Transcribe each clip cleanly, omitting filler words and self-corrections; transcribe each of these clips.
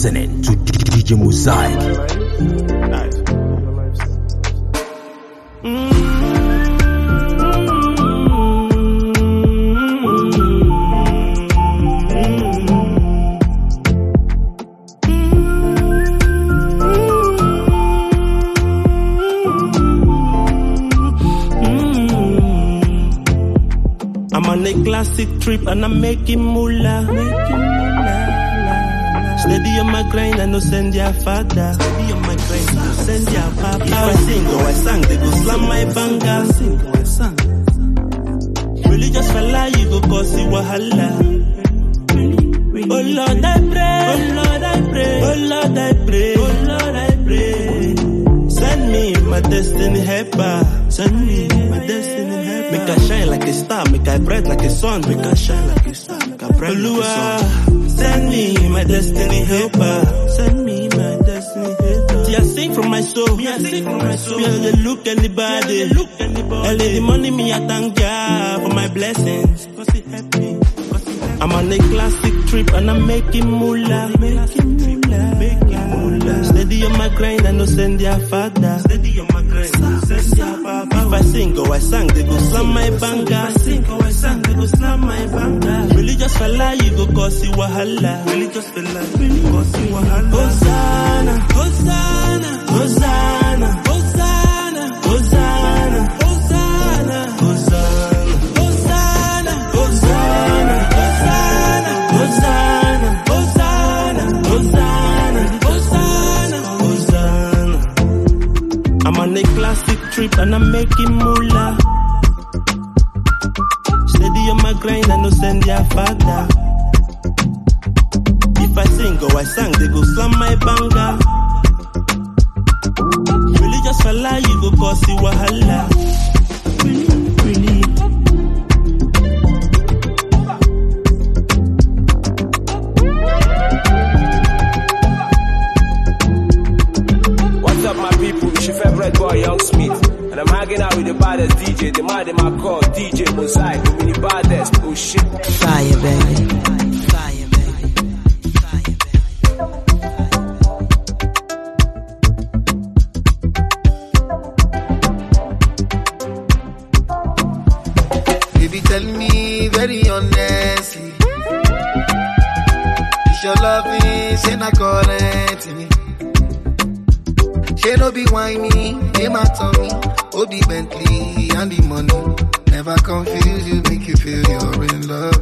listening to DJ Mosaic. I'm on a classic trip and I'm making moolah. Steady on my grind, I no send your father. Steady on my grind, I no send your papa. If I sing or I sang, they go slam my banger. Sing or I sang. Religious fella, you go cause you wahala. Oh Lord, I pray. Oh Lord, I pray. Oh Lord, I pray. Oh Lord, I pray. Send me my destiny helper. Send me my destiny helper. Make I shine like a star, make I bright like a sun. Make I shine like a star, make I bright like a sun. Send me my destiny helper. Send me my destiny helper. See, I sing from my soul. Me, I sing from my soul. Me, I don't look anybody. Early the money, me, I thank God for my blessings. Cause it help me. I'm on a classic trip and I'm making moolah. Steady on my grind, I no send your father. Steady on my grind, I no send your papa. If I sing or I sang, they go slam my banger. If I sing or I sang, they go slam my banger. Religious fella, you go cause you wahala. Religious fella, you go cause you wahala. Hosanna, Hosanna, Hosanna, Hosanna, Hosanna, Hosanna, Hosanna, Hosanna, Hosanna, Hosanna, Hosanna, Hosanna, Hosanna. I'm on a classic trip and I'm making moolah. Steady on my grind, I no send your father. If I sing or I sang, they go slam my banger. Religious fella, you go cause you wahala. Really. What's up, my people? It's your favorite boy, Young Smith. And I'm hanging out with the baddest DJ, the man in my call, DJ Mosaic, the mini baddest. Oh shit. Fire, baby. Fire, baby. Fire, baby. Baby, tell me very honestly, if your love is in a current me. She no be whiny, name my tummy. Oh, the Bentley and the money never confuse you, make you feel you're in love.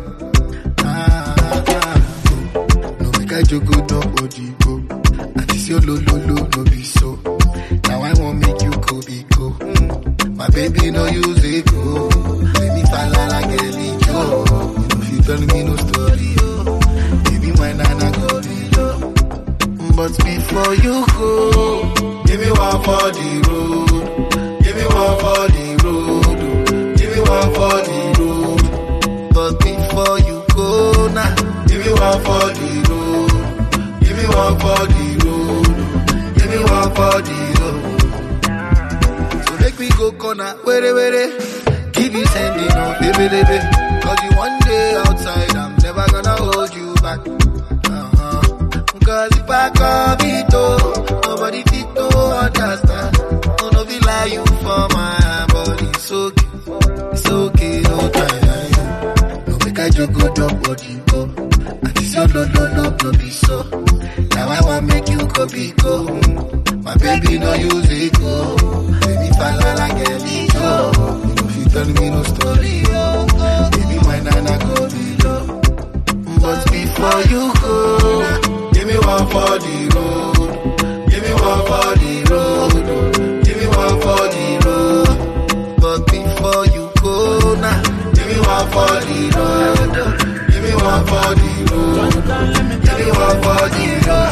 No make I joke, no Ojibo. And this your lo, no be so. Now I won't make you go be go. My baby no use it go. Let me fall like a Joe. If you tell me no story, oh, baby my nana go below. But before you go, give me one for the road. Give me one for the road. Give me one for the road. But before you go now, give me one for the road. Give me one for the road. Give me one for the road. So make me go corner, where. Keep you sending on, baby. Cause you one day outside, I'm never gonna hold you back. Cause if I come it oh, nobody fit to understand. Oh, no, we lie you for my body. It's okay, no time. No, make I joke, go drop body, go. And this your no, be so. Now I want make you go be go. My baby no use it go. Baby fall like a Joe. If you tell me no story, oh, baby my nana go below. But before you go, give me one for the road. Give me one for the road. Give me one for the road. But before you go now, give me one for the road. Give me one for the road. Give me one for the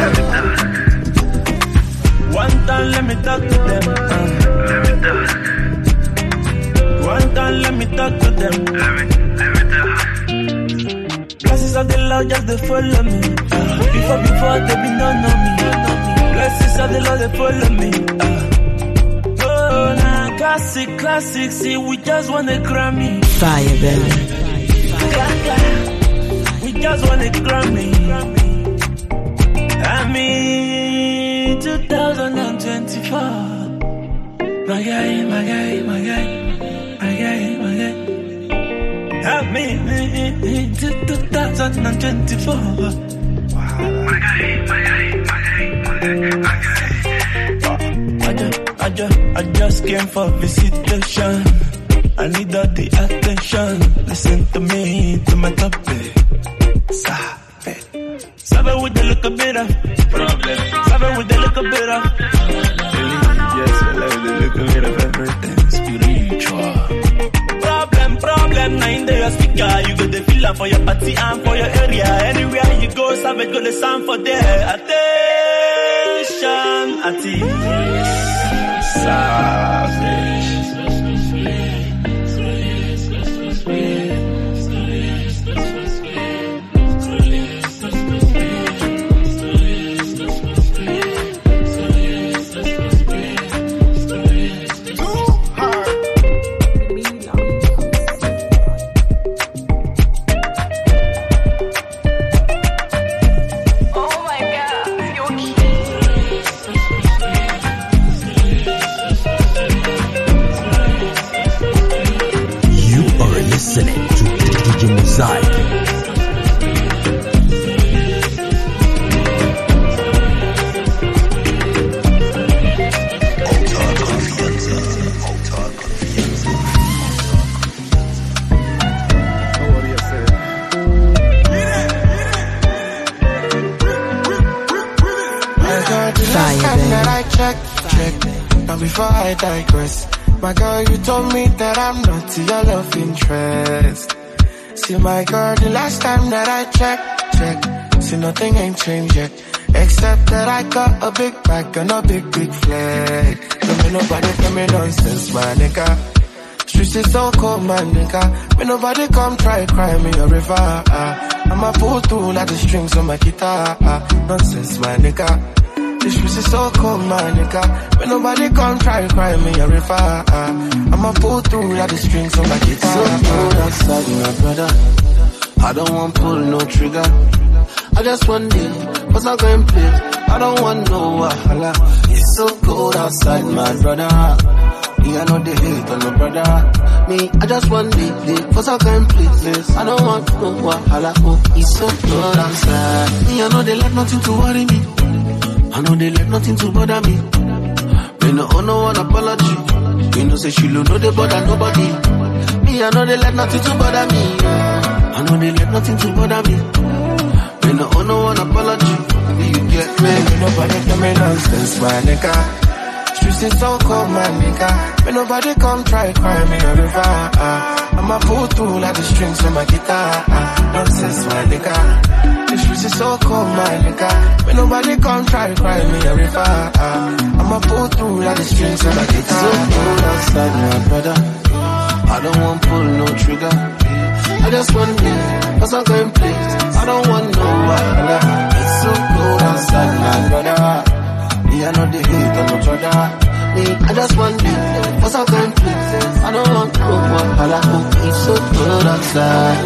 road. One time let me talk to them. One time let me talk to them. Blessings of the Lord just they follow me. Before they be no know me. Blessings of the Lord they follow me. Oh, nah, classic, see we just want a Grammy. Fire, baby. We just want a Grammy. And me 2024. My guy. Help me 2024. I just came for visitation. I need all the attention. Listen to me, to my topic. Sabe with the look a bit of problem. Sabe with the look a bit of yes, I love the look a bit of everything spiritual. Problem, now in the speaker. You got the feeling for your party and for your area. Anywhere you go, Savage got the sound for there. Attention, Savage. Listening to DJ Mosaic. Check. Now before I digress, my girl, you told me that I'm not your love interest. See, my girl, the last time that I check, see, nothing ain't changed yet, except that I got a big bag and a big flag. Don't make nobody tell me nonsense, my nigga. Streets is so cold, my nigga. When nobody come try cry me a river. I'ma pull through like the strings on my guitar. Nonsense, my nigga. This streets is so cold, my nigga. When nobody come try cry me a river. I'ma pull through like the strings on my guitar. So cold outside, my brother. I don't want pull no trigger. I just want it, what's not going play? I don't want no wahala. It's so cold outside, my brother. Me, I know they hate on no brother. Me, I just want it, what's not going play? I don't want no wahala. Oh, it's so cold outside. Me, I know they let nothing to worry me. I know they let nothing to bother me. Me no owe no one apology. Me no say she no they bother nobody. Me I know they let nothing to bother me. I know they let nothing to bother me. Me no owe no one apology. You get me? Me nobody tell me nonsense, my nigga. Streets is so cold, my nigga. Me nobody come try cry me a river. I'ma pull through like the strings on my guitar. Nonsense, my nigga. The streets is so cold, my nigga. When nobody come try cry me a river. I'ma pull through like the strings on my guitar. So cold outside, my brother. I don't want pull no trigger. I just want me, cause I'm going play. I don't want no wahala. It's so cold outside, my brother. Me, I know the hate on my brother. Me, I just want me, cause I'm going play. I don't want no wahala. It's so cold outside.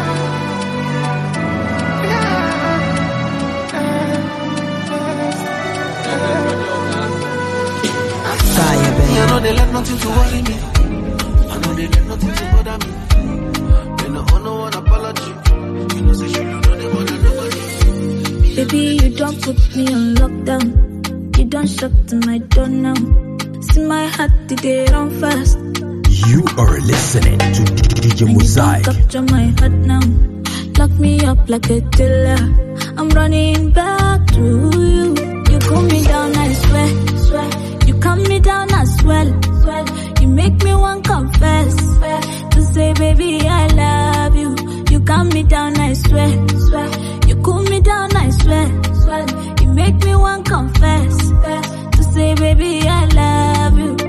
Fire, baby. I know they let nothing to worry me. I know they let nothing to bother me. They no owe no one apology. You know say she don't know they bother nobody. Baby, you don't put me on lockdown. You don't shut to my door now. See my heart, did it run fast. You are listening to DJ Mosaic. You capture my heart now. Lock me up like a dealer. I'm running back to you. You cool me down, I swear. You calm me down as well. You make me want confess to say, baby, I love you. You calm me down, I swear. You cool me down, I swear. You make me want confess to say, baby, I love you.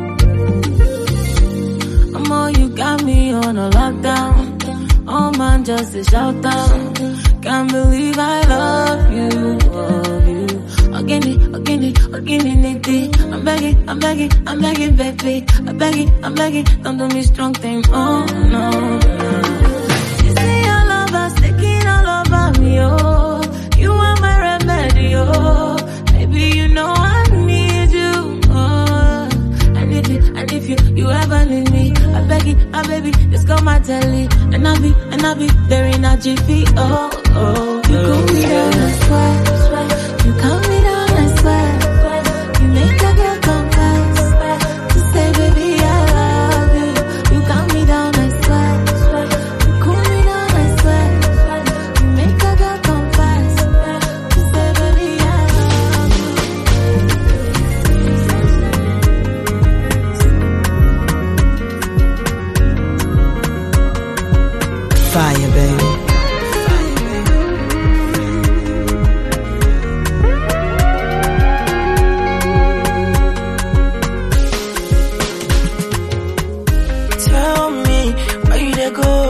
You got me on a lockdown. Oh man, just a shout out. Can't believe I love you. Again, I'm begging, baby. I'm begging, don't do me strong thing. Oh no. You see your love is taking all over me, oh. You are my remedy, oh. my telly. And I be there in a jiffy. Oh, oh. You cool me down, I swear. You calm me down, I swear. You make a girl confess. To say, baby, I love you. You calm me down, I swear. You cool me down, I swear. You make a girl confess. To say, baby, I love you. Fire, baby. Tell me where you dey go,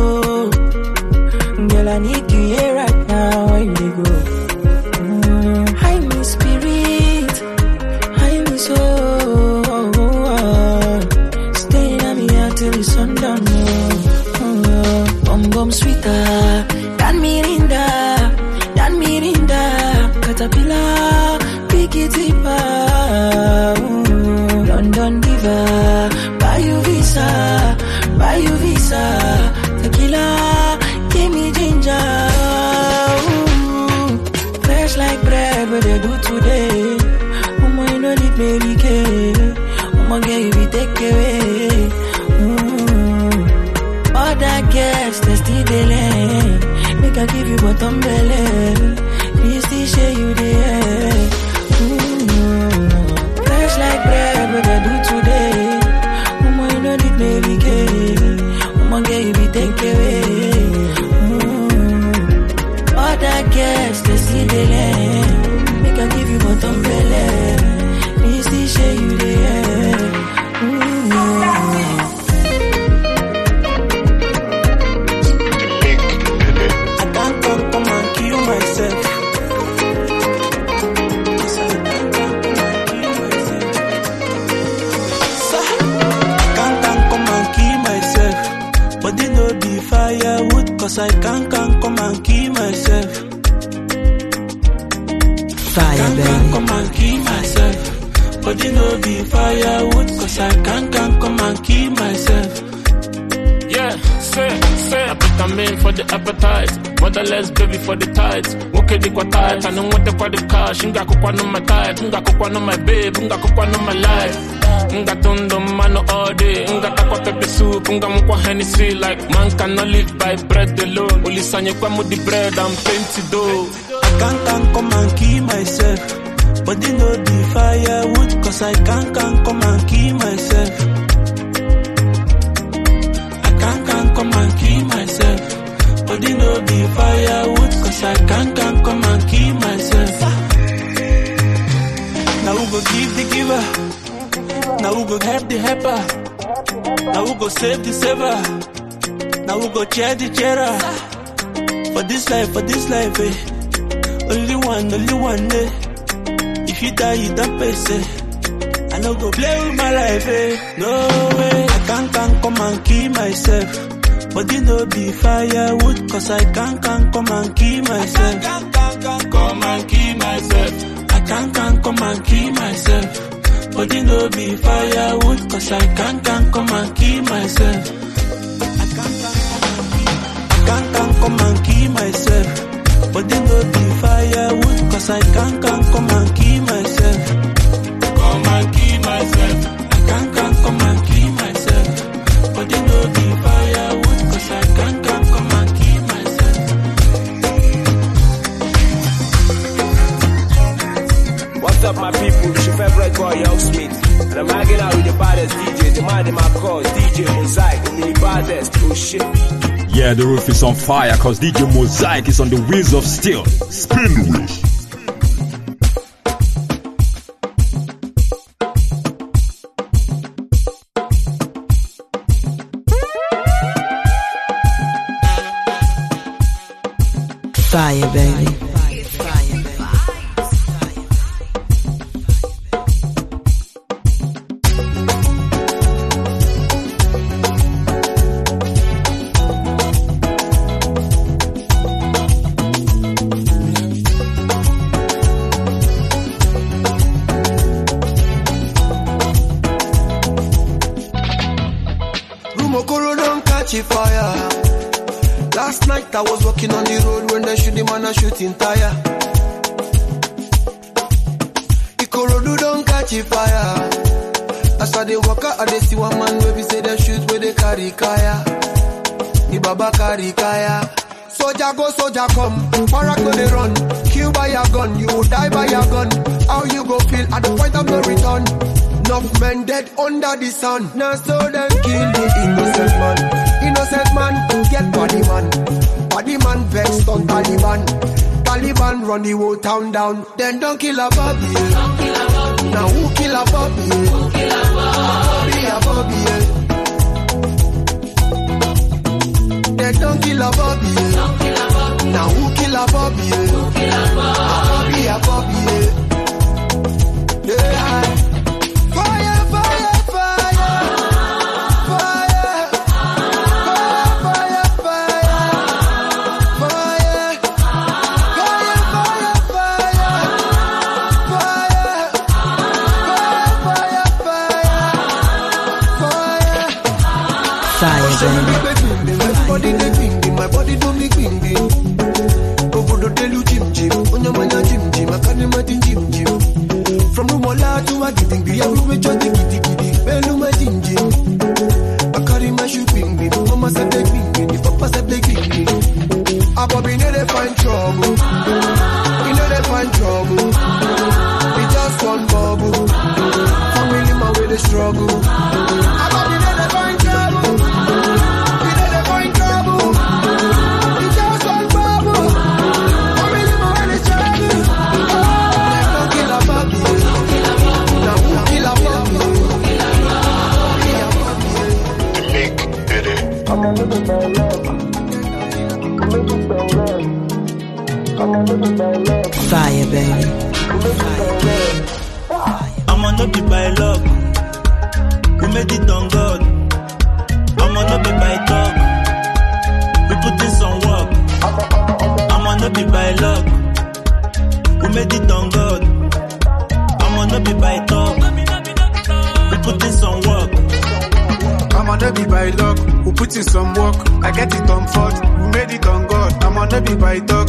girl. I need you here right now. Where you dey go? Hide me spirit, hide me soul. Staying at me here till the sundown. Bum bum sweeter, than Mirinda, caterpillar, picky tipper, London diva, buy you visa, tequila, give me ginger, fresh like bread, what they do today, woman you know need Mary Kay, woman girl you be take away, all that gas, they still delay. Make I give you bottom belly. Please still share you there. Fresh like bread, what I do today. Woman, you know need Mary Kay. Woman, girl, you be take away. All that gas, they still delay. Make I give you bottom belly. Please still share you there. Cause I can't come and kill myself. Fire, baby. Come and kill myself. But you know be firewood. Cause I can't come and kill myself. Yeah, say, I put a man for the appetite. Motherless baby for the tides. Woke the kwa tight. I don't want the kwa the cash. Nga kukwa no my type. Nga kukwa no my babe. Nga kukwa no my life. Nga tondo mano all day. Nga takwa pepe soup. Nga mukwa Hennessy. Like man cannot live by bread alone. Only sanye kwa mo the bread and plenty dough. I can't come and kill myself. But you know the firewood. Cause I can't come and kill myself. Come and kill myself. But you know be firewood. Cause I can't come and kill myself. Now we go give the giver. Now we go help the helper. Now we go save the saver. Now we go share the sharer. For this life, eh. Only one, eh. If you die, you don't pay, say. I no go play with my life, eh. No way. I can't come and kill myself. But you know be firewood. Cause I can't come and kill myself. Come and kill myself. I can't come and kill myself. But you know be firewood. Cause I can't come and kill myself. I can't come and kill myself. But you know be firewood. Cause I can't come and kill myself. Come and kill myself. I can't come and kill myself. But you know be firewood. Cause I can't come and kill myself. What's up, my people? It's your favorite boy, Young Smith. And I'm hanging out with the baddest DJ. The man in my call, DJ Mosaic. The mini baddest. Oh shit. Yeah, the roof is on fire cause DJ Mosaic is on the wheels of steel. Spin the wheels. Fire, baby. catch a fire. Last night I was walking on the road when they shoot the man a shooting tire. Ikorodu don't catch a fire. As I dey walk out, I dey see one man where we say they shoot where they carry kaya. The baba carry kaya. Soldier go, soldier come. Para go they run. Kill by your gun, you will die by your gun. How you go feel at the point of no return? Enough men dead under the sun. Now so them kill the innocent man. Innocent man, get body man. Body man vexed on Taliban. Taliban run the whole town down. Then don't kill a Bobby. Now who kill a Bobby? Who kill a Bobby? A Bobby. Then don't kill a Bobby. Now who kill a Bobby? Who kill a Bobby? A Bobby. Yeah. Fire, fire, fire. Fire. Fire, fire, fire. Fire. Fire, fire, fire. Fire, baby. Everybody they bing bing, my body do me bing bing. Go go to tell you Jim Jim, on your man Jim Jim, I can't imagine Jim Jim. From Rumola to Agiting, the everywhere just kitty kitty, bellu my Jim Jim. I carry my shoe bing bing, mama said they bing bing, if papa said they bing bing. I Bobby know they find trouble, you know they find trouble. We just one bubble, family man where they struggle. I Bobby know they find trouble. Fire, baby. I'm on not be by luck. We made it on God. I'm on not be by talk. We put in some work. I'm on not be by luck. We made it on God. I'm on not be by talk. We put in some work. I'm on not be by luck. We put in some work. I get it on foot. We made it on God. I'm on not be by talk.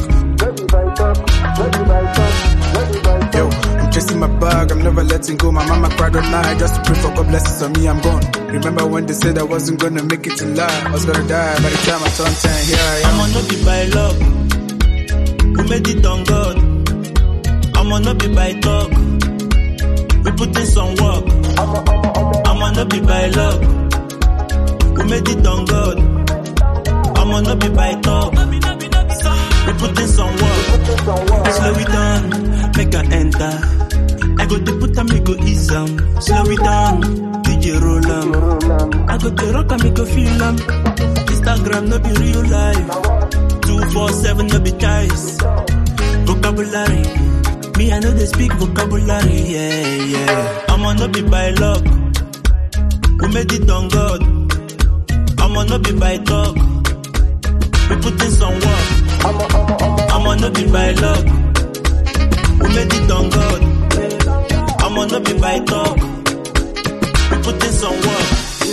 Yo, I'm chasing my bag, I'm never letting go. My mama cried all night just to pray for God blessings on me, I'm gone. Remember when they said I wasn't gonna make it in life, I was gonna die by the time I turned 10, here I am. I'm on not be by luck. We made it on God. I'm on not be by talk. We put in some work. I'm on not be by luck. We made it on God. I'm on not be by talk. We put in some work. Slow it down, make her enter. I go to put and make go ease slow it down, DJ roll I go to rock and make go feel Instagram no be real life. 247 no be ties. Vocabulary, me I know they speak vocabulary. Yeah. I'm on no be by luck. We made it on God. I'm on no be by talk. We put in some work. I'm on no be by luck. We made it on God. I'm on no be by talk. We put in some work.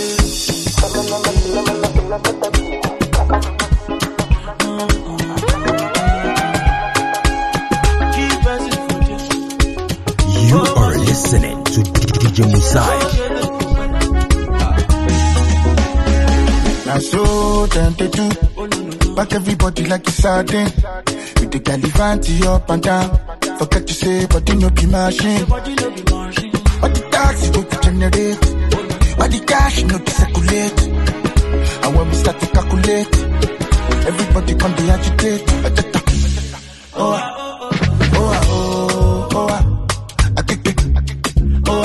You are listening to DJ Mosaic. Now so tempted to back everybody like a sardine. With the galivanti up and down. Forget to say, body no be machine. But the taxi go to generate. But the cash no to circulate. And when we start to calculate, everybody come to agitate. Oh, I kick it. Oh,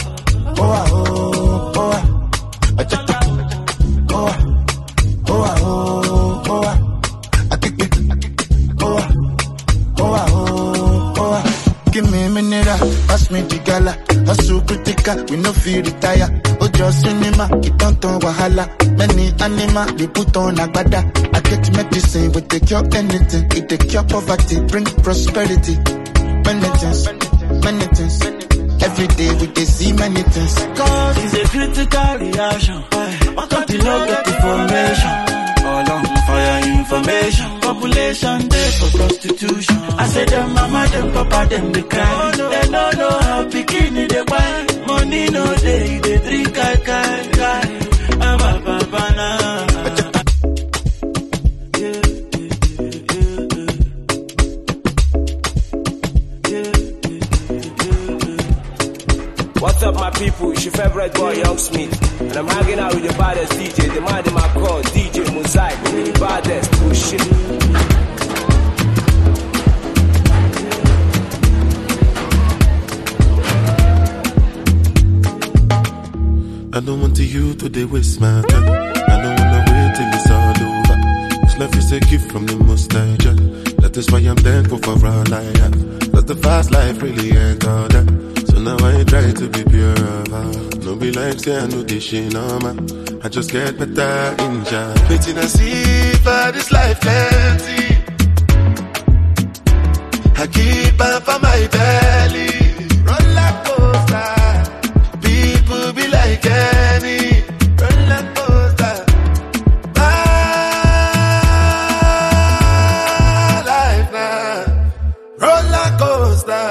give me a minute, pass me the gala. Hustle critical, we no feel retire. Oh, just cinema, it don't turn wahala. Many animal, they put on agbada. I get medicine, we take cure anything. It take cure poverty, bring prosperity. Many things. Every day we can see many things. Cause it's a critical reaction. On top the no get information. All on fire information. Population there for prostitution. I say them mama, them papa, them they cry. They don't know how bikini they buy. Money no day, they drink kai. What's up, my people? It's your favorite boy, Young Smith. And I'm hanging out with the baddest DJ. The man in my call, DJ Mosaic. The baddest. Oh, shit. I don't want you to they waste my time. I don't wanna wait till it's all over. This life is a gift from the Most High Jah. That is why I'm thankful for all I have. But the fast life really ain't all that. So now I try to be pure of heart. No be like say I know this shit no man. I just get better in Jah. Waiting and see for this life plenty. I keep up for my belly. Roller coaster. People be like any roller coaster. My life now, roller coaster.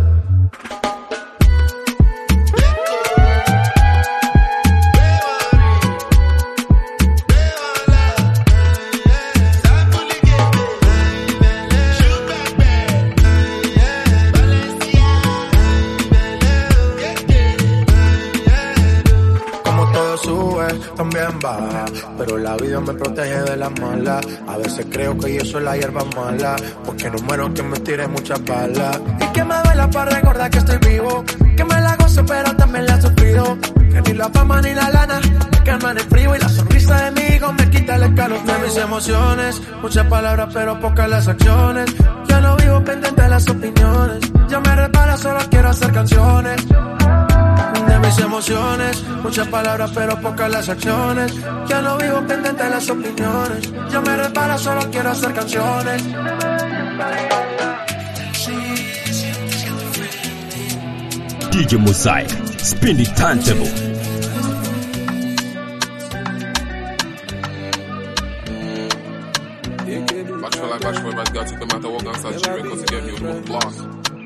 También baja, pero la vida me protege de las malas. A veces creo que yo soy la hierba mala, porque no muero que me tire muchas balas. Y que me duela para recordar que estoy vivo, que me la gozo pero también la he sufrido. Que ni la fama ni la lana me calman el frío, y la sonrisa de mi hijo me quita el escalofrío. De mis emociones, muchas palabras pero pocas las acciones. Ya no vivo pendiente de las opiniones, ya me repara, solo quiero hacer canciones. De mis emociones, muchas palabras pero pocas las acciones. Ya no vivo pendiente de las opiniones, ya me repara, solo quiero hacer canciones. DJ Mosaic, spin the turntable. Bash for my guy, take them out the walk outside G records to get me with the most blast.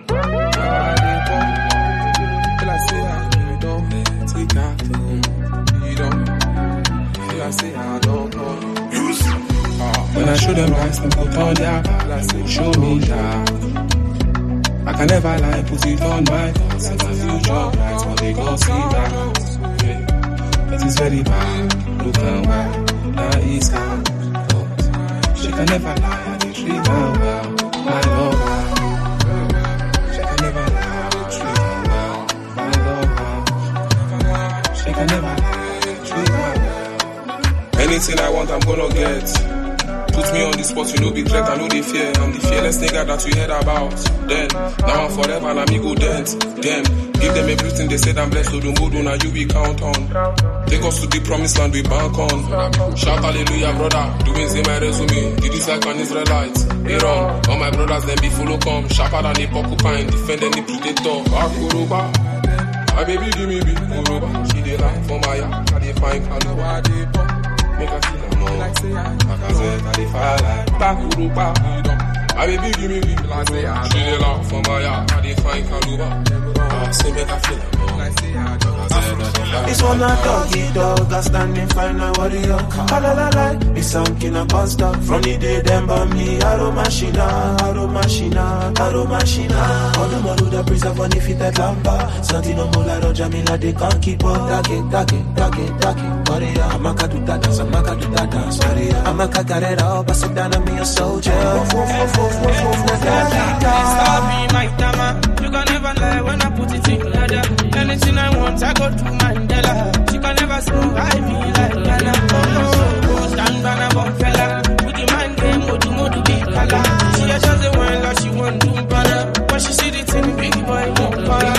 When I show them lies, them put on their back. Show me that I can never lie, put it on my thoughts. And my future bright, but they gon' see that. It is very bad, look and well, now it's out. She can never lie, I did treat her well, my lover. She can never lie, I did treat her well, my lover. She can never lie, I did treat her well. Anything I want, I'm gonna get. Put me on the spot, you know be threat, I know they fear. I'm the fearless nigga that you heard about. Then, now I'm forever, and I'm ego dent. Them, give them everything they said I'm blessed, so don't go down, now you we count on. Take us to the promised land we bank on. Shout hallelujah, brother, doing say my resume. Did this like an Israelite, they run. All my brothers, them be follow come. Sharper than a porcupine, defend any predator. Akuruba, my baby give me big Kuruba. She dey like for my yard, I dey find Kaluba, they pop. Make her feel more. Like say I dey fire like Bakuruba. My baby give me big like say I she dey laugh for my yard, I dey find Kaluba. Say make her feel more. Like say I This one a doggy dog, a standing fine, a warrior. La la la la, me some king a pastor. From the day them burn me, Aro machina. All the model the prison for the fit at Lampa. Santino Mola Roja Mila, they can't keep up. Dake, warrior. Amaka do that dance, warrior. Amaka carrera up, I sit down and me a soldier. Stop me, my dama. You can never lie when I put it in ladder. Anything I want, I go to Mandela. She can never survive me like Ghana. Oh, stand by a bomb fella. With the mind game, modu big color. She a just the one that she want to banner. When she see the thing, big boy, no para.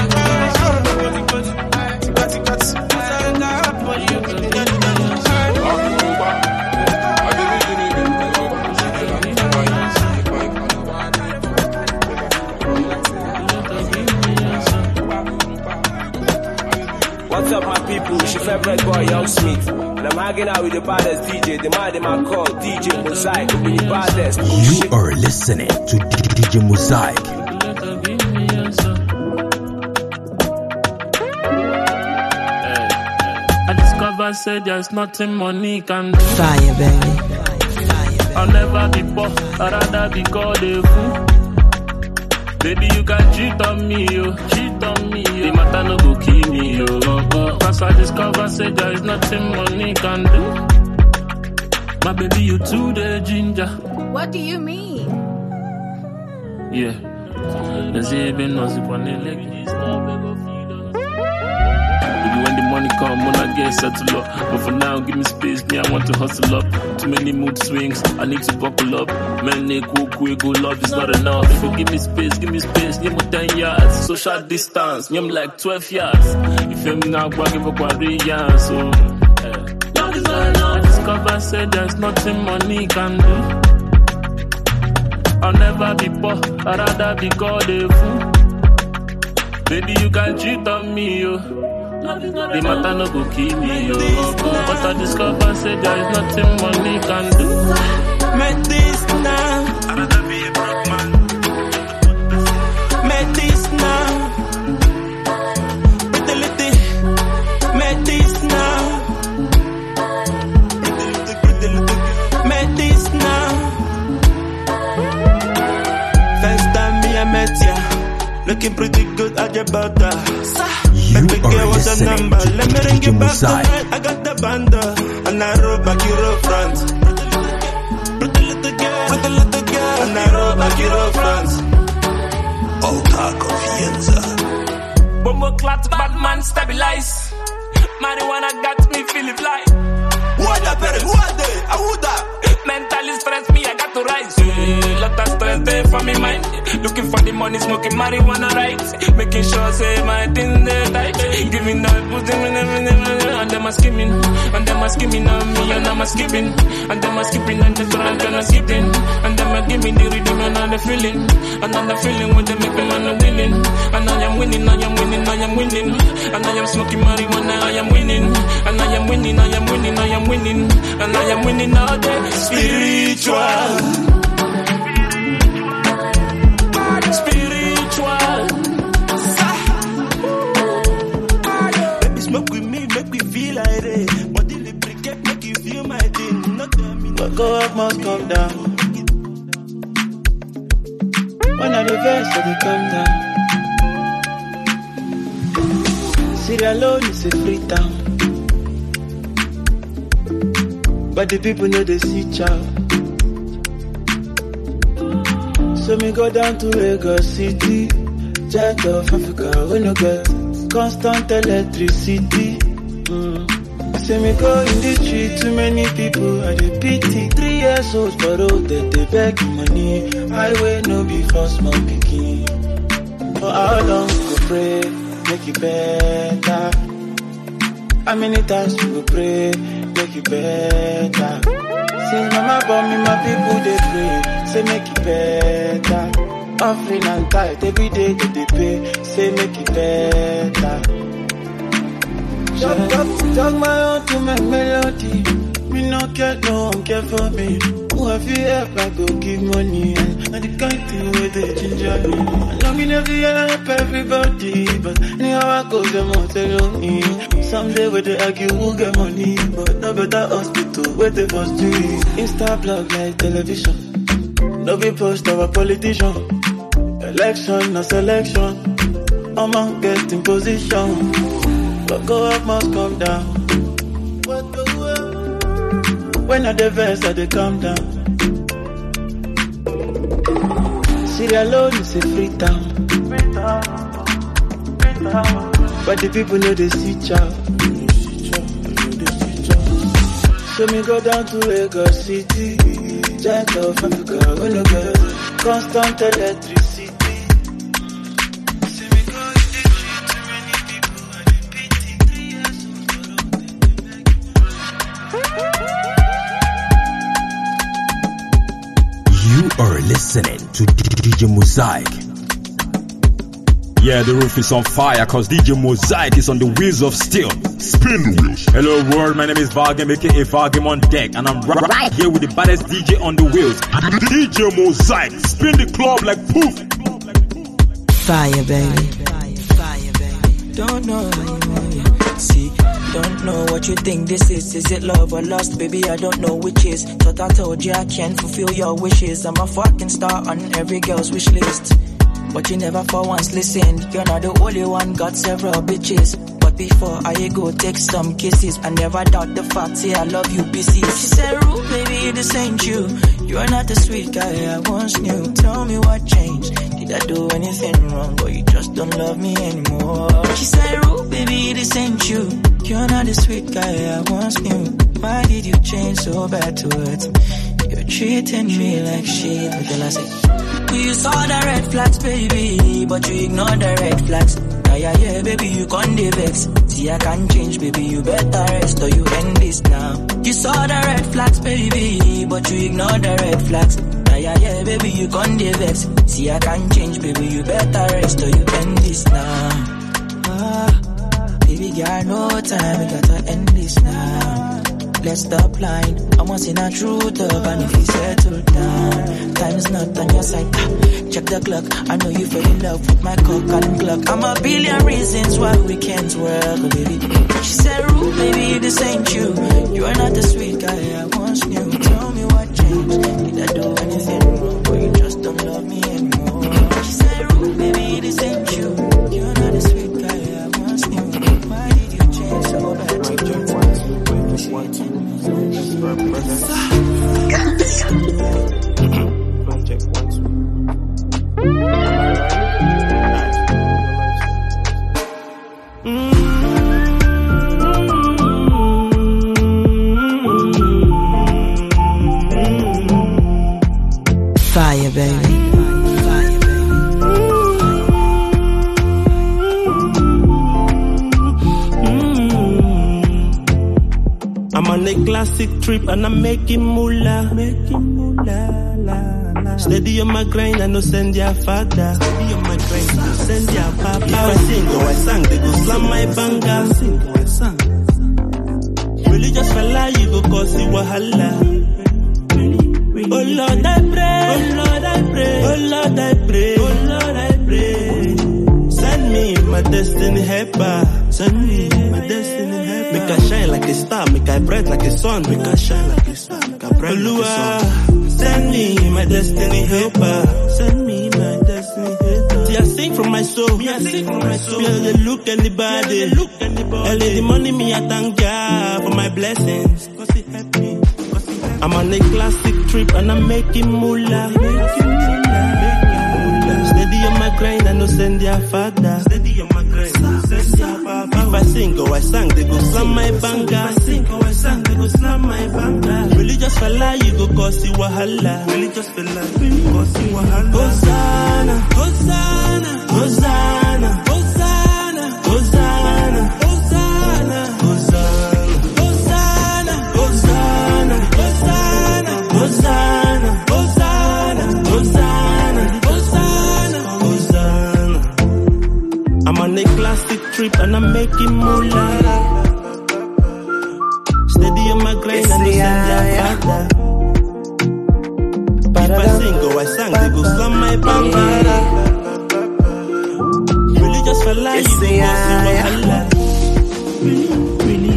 What's up, my people? It's your favorite boy, Young Smith. And I'm hanging out with the baddest DJ, the man in my call, DJ Mosaic, who be the baddest. You are listening to DJ Mosaic. I discovered said there's nothing money can do. Fire, baby. I'll never be poor, I'd rather be called a fool. Baby, you can cheat on me, yo, cheat on me, yo. The matter no go kill me, yo. Cause I discovered say there is nothing money can do. My baby, you too the ginger. What do you mean? Yeah. They say even no zip on the leg, it's not big of when the money come, when I get settled up. But for now, give me space, me, I want to hustle up. Too many mood swings, I need to buckle up. Man, they cool, go love is not enough. So give me space, give me 10 yards. Social distance, I'm like 12 yards. You feel me now, go give up a real so love is not enough. I discover, said there's nothing money can do. I'll never be poor, I'd rather be called a fool. Baby, you can cheat on me, yo. The matter no go kill me, yo. But I discover, say there is nothing money can do. Make this now. I'd rather be a broke man. Make this now. Brutality. Make this now. Make this now. First time me I met ya, looking pretty good at your butter. You are listening to DJ Mosaic. I got the banda, and I roll back you roll front. Pretty little girl, and I roll back you roll front. Alta confianza. Bombo clat, bad man stabilize. Marijuana got me feeling fly. What the pere, what the, ahuda. Mentally stress me, I got to rise. Lot of stress there for me mind. Looking for the money, smoking marijuana right. Making sure say my thing they tight. Giving out, putting in and them a skimming. And them a skimming on me and I'm a skipping. And them a skipping and the drunk and a skipping. And them a giving the rhythm and I'm the feeling. And I'm the feeling when they make me man willing. And I am winning, I am winning, I am winning. And I am smoking marijuana, I am winning. And I am winning, I am winning, I am winning. And I am winning all day. Spiritual. Baby, smoke with me, make me feel like it. Body lubricate, make you feel my thing. Not tell me what go up must come down. When I reverse, so they come down. Sierra Leone is a free town, but the people know they see chow. So me go down to Lagos City, Giant of Africa, we no get constant electricity. See me go in the street, too many people at the pity. 3 years old for road that they beg money. Highway no be for small picking. For how long we go pray, make it better? How many times we go pray, make it better? Since mama born me, my people they pray, say make it better. Offering and tithe every day that they pay, say make it better. Talk my own to my melody. Me no care, no one care for me. Who have you ever go give money? And the kind thing where they ginger me. I know me never help everybody, but anyhow I go, them all tell me. Someday where they argue who get money, but no better hospital where they first do it. Insta blog like television, no be post our politician. Election or selection, I'm on getting position. But go up must come down. When I the verse, I they come down. Sierra Leone is a free town, but the people know they see chow. So me go down to Lagos City, Giant of Africa, we no get constant electricity. You are listening to DJ Mosaic. Yeah, the roof is on fire cause DJ Mosaic is on the wheels of steel. Spin wheels. Hello world, my name is Vagem, aka Vagem on deck, and I'm right here with the baddest DJ on the wheels. DJ Mosaic, spin the club like poof. Fire, baby. Don't know how you want it. See, don't know what you think this is. Is it love or lust? Baby, I don't know which is. Thought I told you I can't fulfill your wishes. I'm a fucking star on every girl's wish list. But you never for once listened. You're not the only one, got several bitches. But before I go take some kisses, I never doubt the fact, say I love you, pieces. She said, Roo, baby, this ain't you. You're not the sweet guy I once knew. Tell me what changed. Did I do anything wrong, or you just don't love me anymore? She said, Roo, baby, this ain't you. You're not the sweet guy I once knew. Why did you change so bad towards me? You're treating me like shit. Until I say, you saw the red flags, baby, but you ignored the red flags. Yeah, baby, you can't vex. See, I can't change, baby, you better rest or you end this now. You saw the red flags, baby, but you ignored the red flags. Yeah, baby, you can't vex. See, I can't change, baby, you better rest or you end this now. Baby, got no time, we gotta end this now. Let's stop lying. I want to see a truth up, and if you settle down, time's not on your side. Check the clock. I know you fell in love with my cock and clock. I'm a billion reasons why we can't work, baby. She said, Roo, baby, this ain't you. You are not the sweet guy I once knew. Tell me what changed. Did I do anything wrong, or you just don't love me anymore? She said, Roo, baby, this ain't you. You are not the sweet guy I once knew. Why did you change so bad? Fire, baby. I'm on a classic trip and I'm making moolah. Steady on my grind, I no send your father. Steady on my grind, I no send your papa. If I sing or I sang, they go slam my banger. Sing or I sang. Religious fella, you go cause you wahala. Oh Lord, I pray. Oh Lord, I pray. Oh Lord, I pray. Oh Lord, I pray. Send me my destiny helper. Send me my destiny helper. Make I shine like a star, make I bright like a sun. Make I shine like a star, make I bright like a sun. Send me my destiny helper. Send me my destiny helper. See, I sing from my soul. Me, I sing from my soul. Me, I look anybody. I lay the money, me, I thank God for my blessings. Cause it helped me. I'm on a classic trip and I'm making moolah. Steady on my grind, I no send your father. Steady on my grind, I no send your papa. If I sing or I sang, they go slam my banger. If I sing or I sang, they go slam my banger. Religious fella, you go cause you wahala. Religious fella, you go cause you wahala. Hosanna, Hosanna, Hosanna, Hosanna, Hosanna, Hosanna, Hosanna, Hosanna, Hosanna, Hosanna, Hosanna, Hosanna, Hosanna, Hosanna. I'm on a classic trip and I'm making moolah. Steady on my grind and no send your father. If I sing or I sang, they go slam my banger. Religious fella, you go cause you wahala. Really,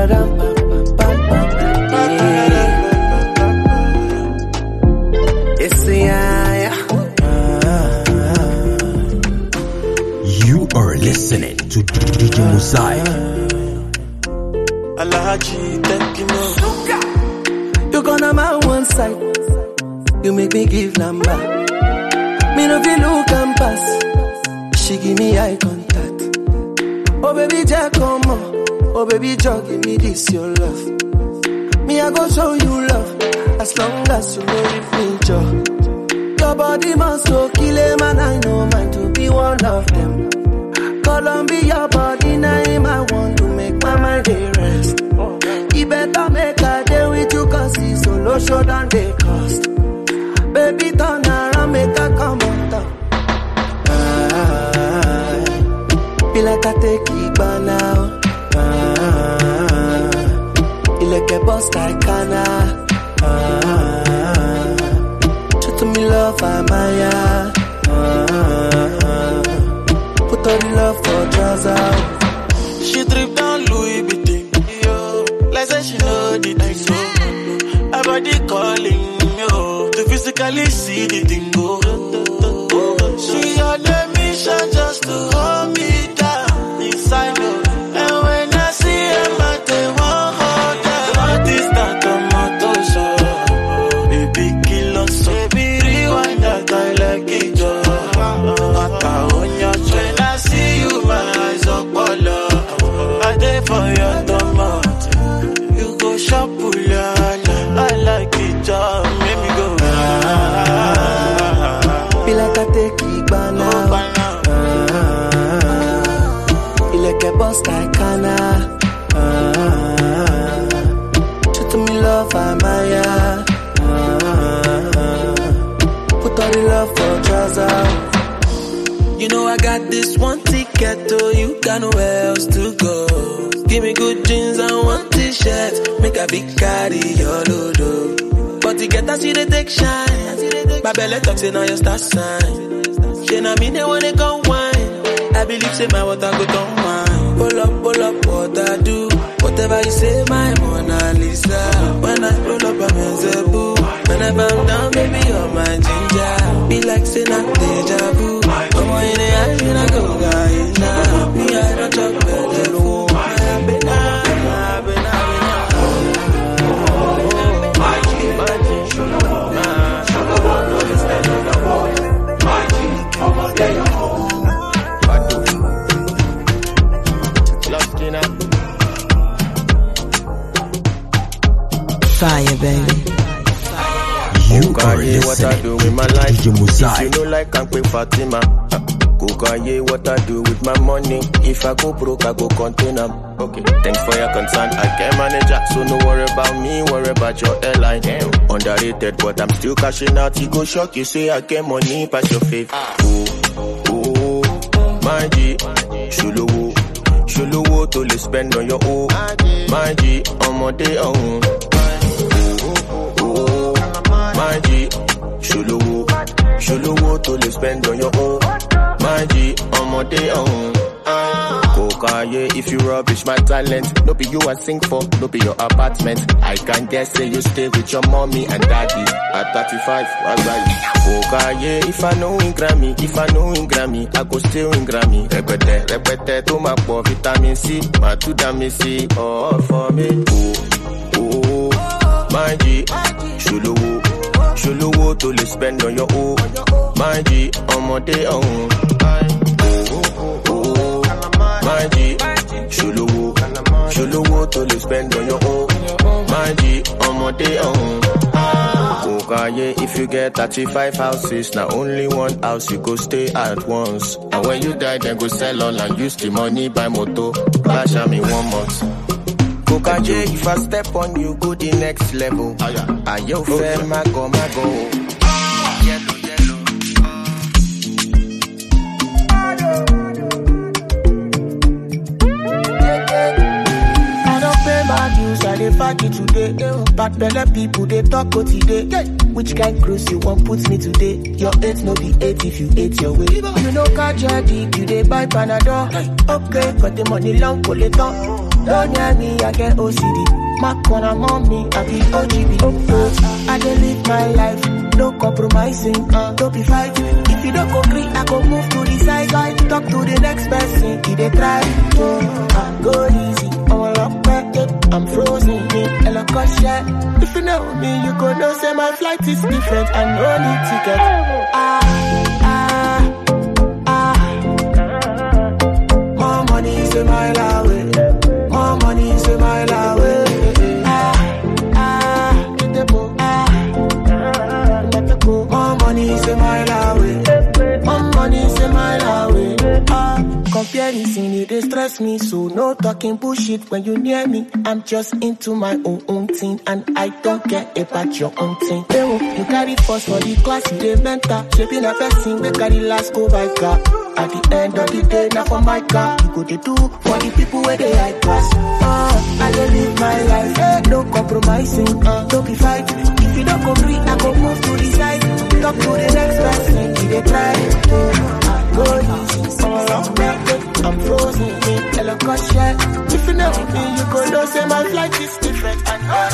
You are listening to DJ Mosaic. You gonna my one side. You make me give number. Me no feel look and pass. She give me eye contact. Oh baby, Jack, come on. Oh baby, Jack, give me this your love. Me I go show you love. As long as you know with me, Joe. Your body must go kill him, and I know mine to be one of them. Columbia body name, I want to make my mind a rest. You better make a day with you, cause it's solo show than they cost. Baby, turn around, make a come on top. like I take it by now. You like a boss like Kana. Show to me love, Amaya. Put all the love for trousers. She drip down Louis Vuitton, yo. Like say she know the thing, so her body calling, yo. To physically see the thing go. She on a mission just to hold me down inside her. And when I see her, I they won't hold her. What is that on my torso? Baby, kill us, baby, rewind that I like it, yo. When I see you, my eyes up all up. I dey for your domot. You go shop, I like it, yo. Make me go. Feel like I take it by now. You like a boss like Kana. Show to me love, Amaya. Put all the love for trousers. You know I got this one ticket, oh, you got nowhere else to go. Give me good jeans and one t-shirt, make a big carry your load. But to get that see they take shine. My belly talks in on your star sign. She na me they wanna go wine. I believe say my water go down wine. Pull up what I do. Whatever you say, my Mona Lisa. When I roll up, I'm in Zebu. When I bow down, baby, you're my ginger. Be like say not deja vu. Come on in the eye, when I go guy now. Me I don't talk better. Fire, baby. You are listening what I do with my life. DJ Mosaic. If you know like I'm quick Fatima. Kukaye what I do with my money. If I go broke, I go contain them. Okay, thanks for your concern. I can manage that, so no worry about me, worry about your airline. Damn. Underrated, but I'm still cashing out. You go shock, you say I get money, pass your faith. Oh, my G, Shuluwo to le spend on your own. My G, on my day on. My G, Shuluwo to le spend on your own. My G, on my day on. Kokaye, if you rubbish my talent, no be you I sing for, no be your apartment. I can guess say you stay with your mommy and daddy. At 35, what's that? Kokaye, if I know in Grammy, I go still in Grammy. Repete, to my poor vitamin C, my two damn C, all for me. Oh, my G, Shuluwo to le spend on your own. My G, on my day on. My G, Shuluwo to le spend on your own. My G, on my day on. Kokaye, if you get 35 houses, now only one house you go stay at once. And when you die, then go sell all and use the money buy moto. Bash at me 1 month. Kokaye, if I step on you, go the next level. Ayo fair, mago. I dey fight it today. Bad belle people they talk go today. Which kind cruise you want put me today? Your 8 no be 8 if you 8 your way. You know Kajadi, you dey buy Panadol. Okay, got the money long for later. Don't near me, I get OCD. My corner mommy, I be OGB. I dey live my life, no compromising. Don't be fighting. If you don't agree, I go move to the side. Talk to the next person, he dey try. I go easy. I'm frozen in a caution. If you know me, you go know say my flight is different. I no need ticket. More money is a mile away. More money is a mile away. More money is a mile away. More money is a mile away. Comparison, it dey stress me, so no talking bullshit when you near me. I'm just into my own thing, and I don't care about your own thing. You carry first for the class, you dey mentor. Shaping a person, we carry last go by car. At the end of the day, now for my car, you go to do for the people where they high class. I dey live my life, no compromising, don't be fighting. If you don't agree, I go move to the side. Talk to the next person, if they try. I go easy, I'm frozen, hello, caution. If you know me, you go know, say my flight is different. And all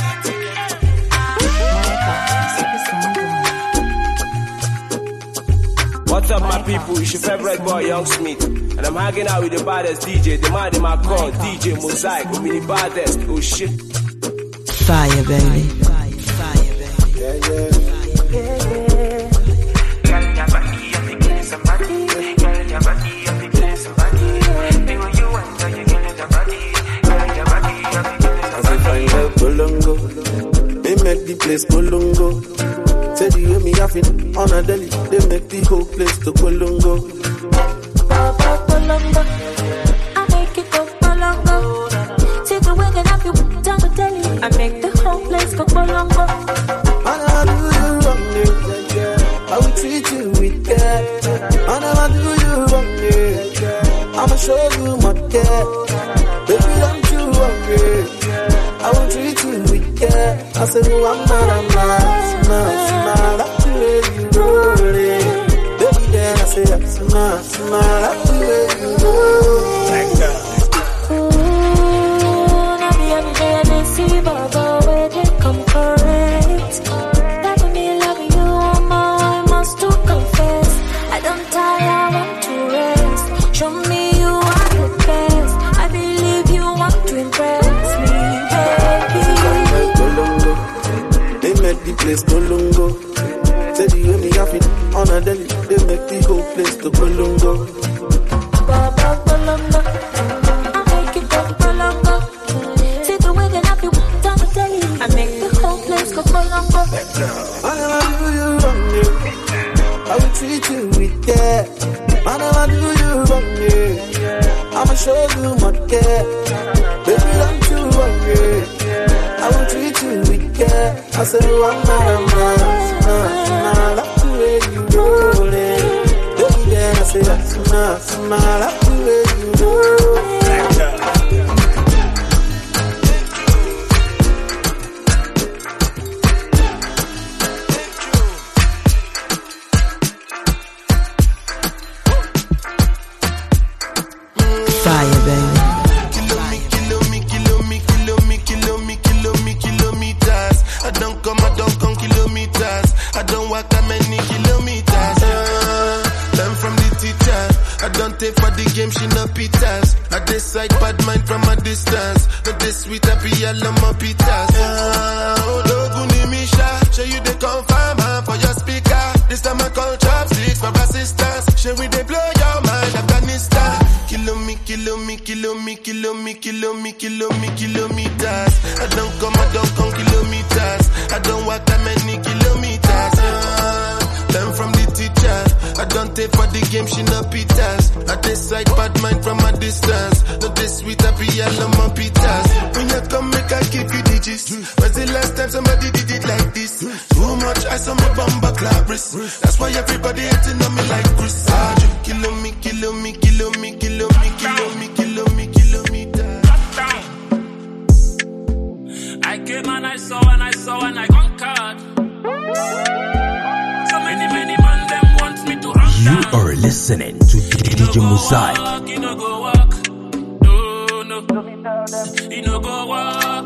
What's up, my people? It's your favorite boy, Young Smith. And I'm hanging out with the baddest DJ, the man in my call, DJ Mosaic, with me the baddest. Oh shit. Fire, baby. Fire, baby. As if I love Bolongo, they make the place Bolongo. Say the way me have it on a deli, they make the whole place to Bolongo. Bolongo, I make it go Bolongo. See the way that I feel down the deli, I make the whole place go Bolongo. I never do you wrong, I will treat you with care. I never do you wrong, I'ma show you my care. Baby, don't you worry, I will treat you with care. I said, no, I'm not. Smile, like the way you roll it. Baby, then I say, smile, like the way you roll it. Like that. Ooh, now be every day I didn't see, but go where they come correct. Love me, love you, I must to confess. I don't tire, I want to rest. Show me you are the best. I believe you want to impress me, baby. They make the place Bolongo. Say the way me have it on a deli, they make the whole place to Bolongo. Bolongo, I make it go Bolongo. See the way that I feel down the deli, I make the whole place go Bolongo. I never do you wrong, I will treat you with care. I never do you wrong, I'ma show you my care. Baby, don't you worry, I will treat you with care. I said, oh, I'm not, like the way you roll it. Baby, then I say, smile, like the way you roll it. Fire, baby. I don't come kilometers. I don't walk that many kilometers. Learn from the teacher. I don't take for the game, she no pitas. I decide bad mind from a distance. But this sweet happy, I love my pitas. Oh, Loguni Misha, show you the confirm for your speaker. This time I call chopsticks for assistance. Show we they blow your mind, Afghanistan. Kilometers. I don't come kilometers. I don't walk that many kilometers. Learn from the teacher. I don't take for the game, she no pitas. I decide bad mind from a distance. Not this sweet happy, I love my pitas. When you come, make I give you digits. When's the last time somebody did it like this? Too much ice on my bumper clap wrist. That's why everybody hating on me like Chris. Kilometers. I came and I saw and I conquered. So many man them want me to run down. You are listening to DJ Mosaic. You no go walk, no. You no go walk,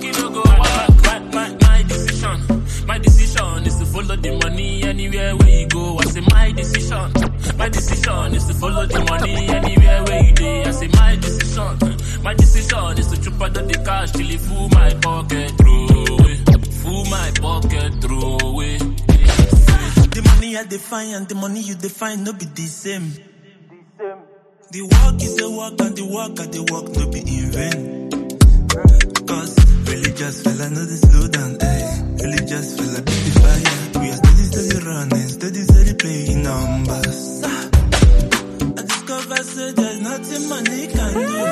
My decision is to follow the money anywhere where you go. I say my decision is to follow the money anywhere where you go. I say my decision is to chop out the cash till it full my pocket, throw away. Full my pocket, throw away. The money I define and the money you define no be the same. The work is the work and the work at the work no be in vain. Cause religious fella know the slow down, Religious fella be the fire. We are steady running, steady playing numbers. I discover so there's nothing money can do.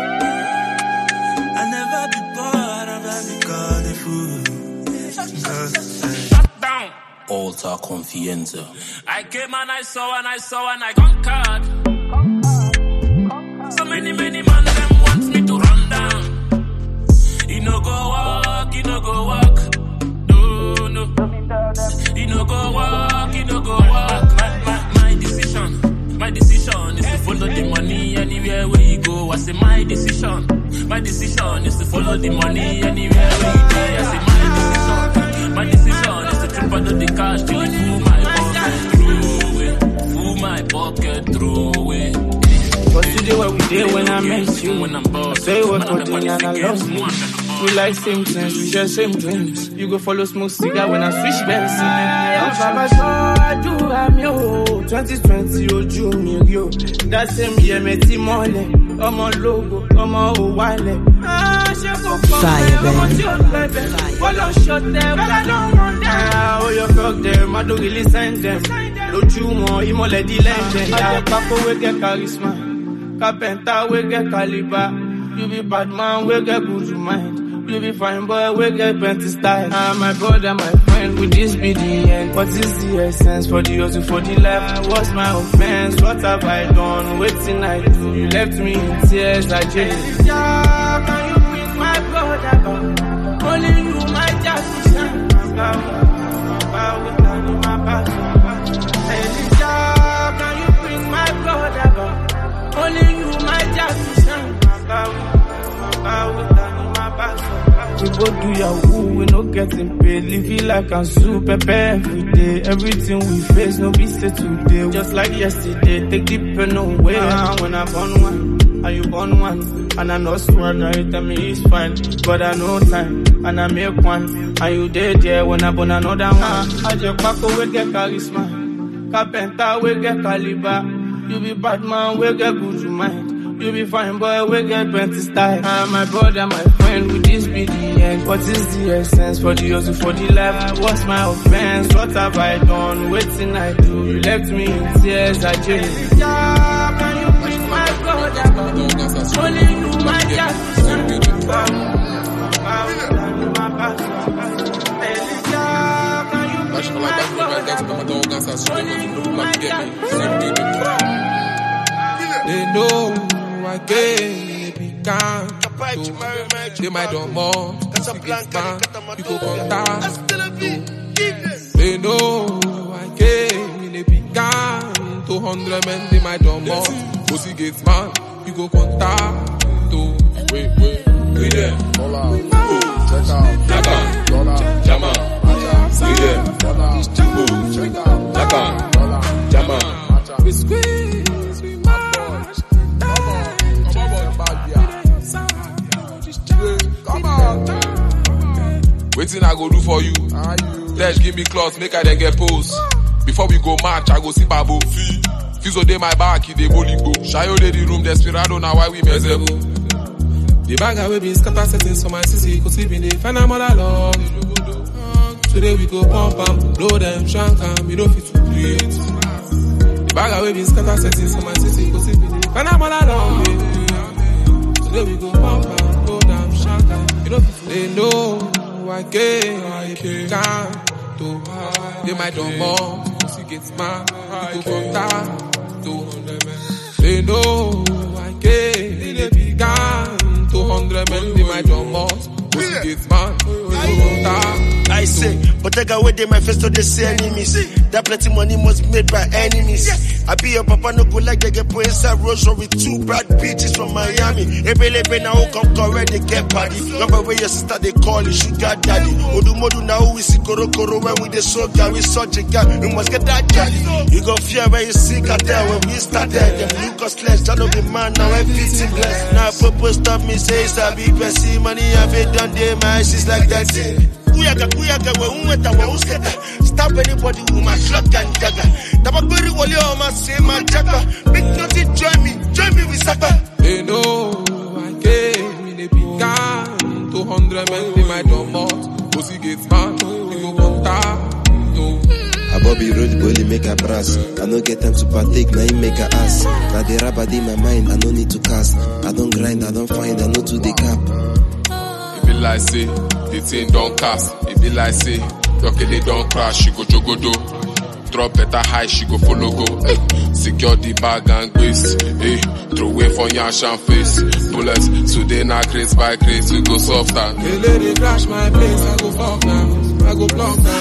I never be poor, I never be called a fool. Shut down. Alta Confianza. I came and I saw and I conquered. Many man them want me to run down. You no go walk, you no go walk. No. You no go walk, you no go walk. My decision is to follow the money anywhere where you go. I say my decision is to follow the money anywhere where you go. I say my decision is to trip under the cash till it full my pocket throw away. But today what we did when I met you, when I'm boss, say what for doing and I love you. We like same things, we share same dreams. You go follow smoke cigar when I switch Benson. I do, I'm yo. 2020, ojú mi rí o. That same year, me ti mọ́lẹ̀. Ọmọ logo, ọmọ òwálẹ̀. Ṣé kò kọ́ ẹ ọmọ tí ó bẹ̀bẹ̀? Follow shot them, but I don't want them. Oh, you fuck them, I don't really send them. Lójú wọn, ìmọ̀lẹ̀ di legend. Àjẹpákó wey get charisma. Carpenter wey get caliber. You be bad man wey get good mind. You be fine boy, we get plenty style. My brother, my friend, with this be the end. What is the essence for the hustle, for the life? What's my offense? What have I done? Waiting I do. You left me in tears, I just. Yeah, can you bring my brother back? Only you, my just shine. Can you bring my brother back? Only you, my just shine. We go do Yahoo, we no getting paid. Live it like I'm super every day. Everything we face, no be say today. Just like yesterday, take the pen away. When I born one, and you born one, and I know swagger, you tell me it's fine. But I know time, and I make one, and you dead there when I born another one. I just pack away, get charisma. Carpenter, we get caliber. You be bad man, we get good to mind. You be fine boy, we get plenty style. My brother, my friend, with this be the end. What is the essence for the hustle, for the life? What's my offense? What have I done? Waiting I do. You left me in tears, I just. Yeah, can you bring my brother back? Only you, my dad. They know I came, be calm. They might don't more. You go contact. They know I came, they be calm. 200 men, they might don't more. Pussy gates man, you go contact. Wait. We there. Check out. Jama. We there. Check out. Jama. We squeeze, we march. Come on. Waiting I go do for you. Dash give me clothes, make I then get pose. Before we go match, I go see Babo. Fizo dey my back, he dey boligo. Shayo dey the room, desperado, now why we miserable. The bag away be scatter settings for my CC, cause we been dey find a mother love. Today we go pump and blow them, shank and we don't fit to breathe. The bag away be scatter settings for my CC, cause we been dey find a mother love. Today we go pump and blow them, shank and we don't fit to breathe. They know I can't do. They might don't more, cause he gets mad, we go contact. They know I can't, they be gone. 200 men, they might don't more, cause he gets mad, we go contact. I say, but take away they my face so they say enemies. That plenty money must be made by enemies. I be your papa no go like they get put inside Rolls Royce with 2 bad bitches from Miami. Ebelebe now who come correct they get party. Number where your sister they call it sugar daddy. Odumodu now we see koro when we the soga we such a guy. We must get that daddy. You go fear when you see cartel when we started. Them Lucas Clash, that no be man now everything blessed. Now purple stop me say sabi person money have it done day my she's like that. Kuyaga, we umweta, we usketa. Stop anybody who my shot and dagger. Tabakuri wali o ma say my jagger. Big nothing, join me with Sapa. They know I came, they be gone. 200 men, they might don't more. Pussy gets man, we go contact. A Bobby road bully make a brass. I no get time to partake, now he make a ass. Now the rubber in my mind, I no need to cast. I don't grind, I don't find, I no to the cap. It be like say, the thing don't cast. It be like say, okay they don't crash, you go jogodo. drop better high, she go follow go. Secure the bag and grace. Throw away for yash and face. Bullets, today na grace by grace, we go softer. Hey lady, crash my place, I go fuck now. I go block now.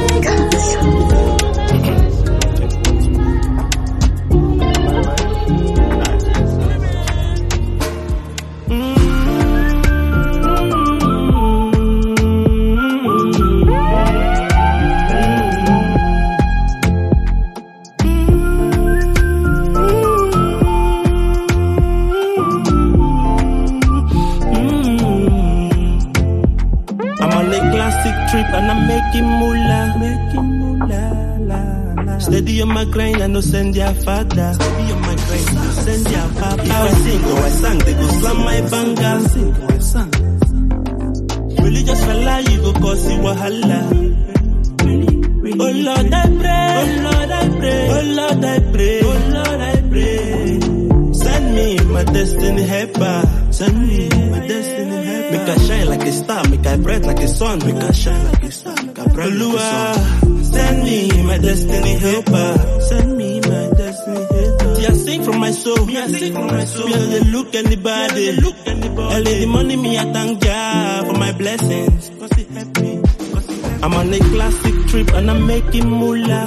And I'm making moolah, Steady on my grind, I no send your father. Steady on my grind, I no send your papa. If I sing or I sang, they go slam my banger. Sing or I sang. Religious fella, you go cause you wahala. Oh Lord, I pray. Oh Lord, I pray. Oh Lord, I pray. Oh Lord, I pray. Send me my destiny helper. Send me my destiny helper. Make I shine like a star, make I bright like a sun. Make I shine like a star, make I bright like a sun. Send me my destiny helper. Send me my destiny helper. See, I sing from my soul. Me, I sing from my soul. Me, I don't look anybody. Early the money, me, I thank God for my blessings. Cause it helped me. I'm on a classic trip and I'm making moolah.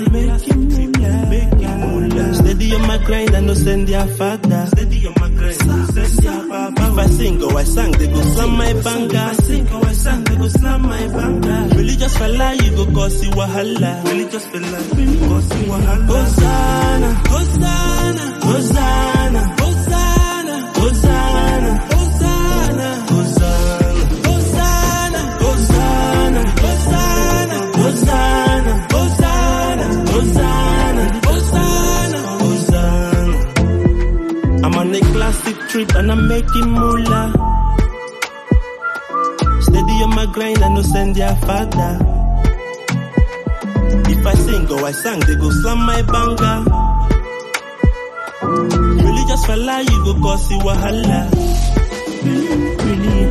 Steady on my grind, I no send your father. Steady on my grind, send your papa. If I sing or I sang, they go slam my banger. Sing or I sang, they go slam my banger. Religious fella, you go cause you wahala. Religious fella, you go cause you wahala. Hosanna, Hosanna, Hosanna, Hosanna, Hosanna, Hosanna, Hosanna, Hosanna, Hosanna, Hosanna, Hosanna, Hosanna, Hosanna, Hosanna. I'm on a classic trip and I'm making moolah. Steady on my grind, I no send your father. If I sing or I sang, they go slam my banger. Religious fella, you go cause you wahala. Really.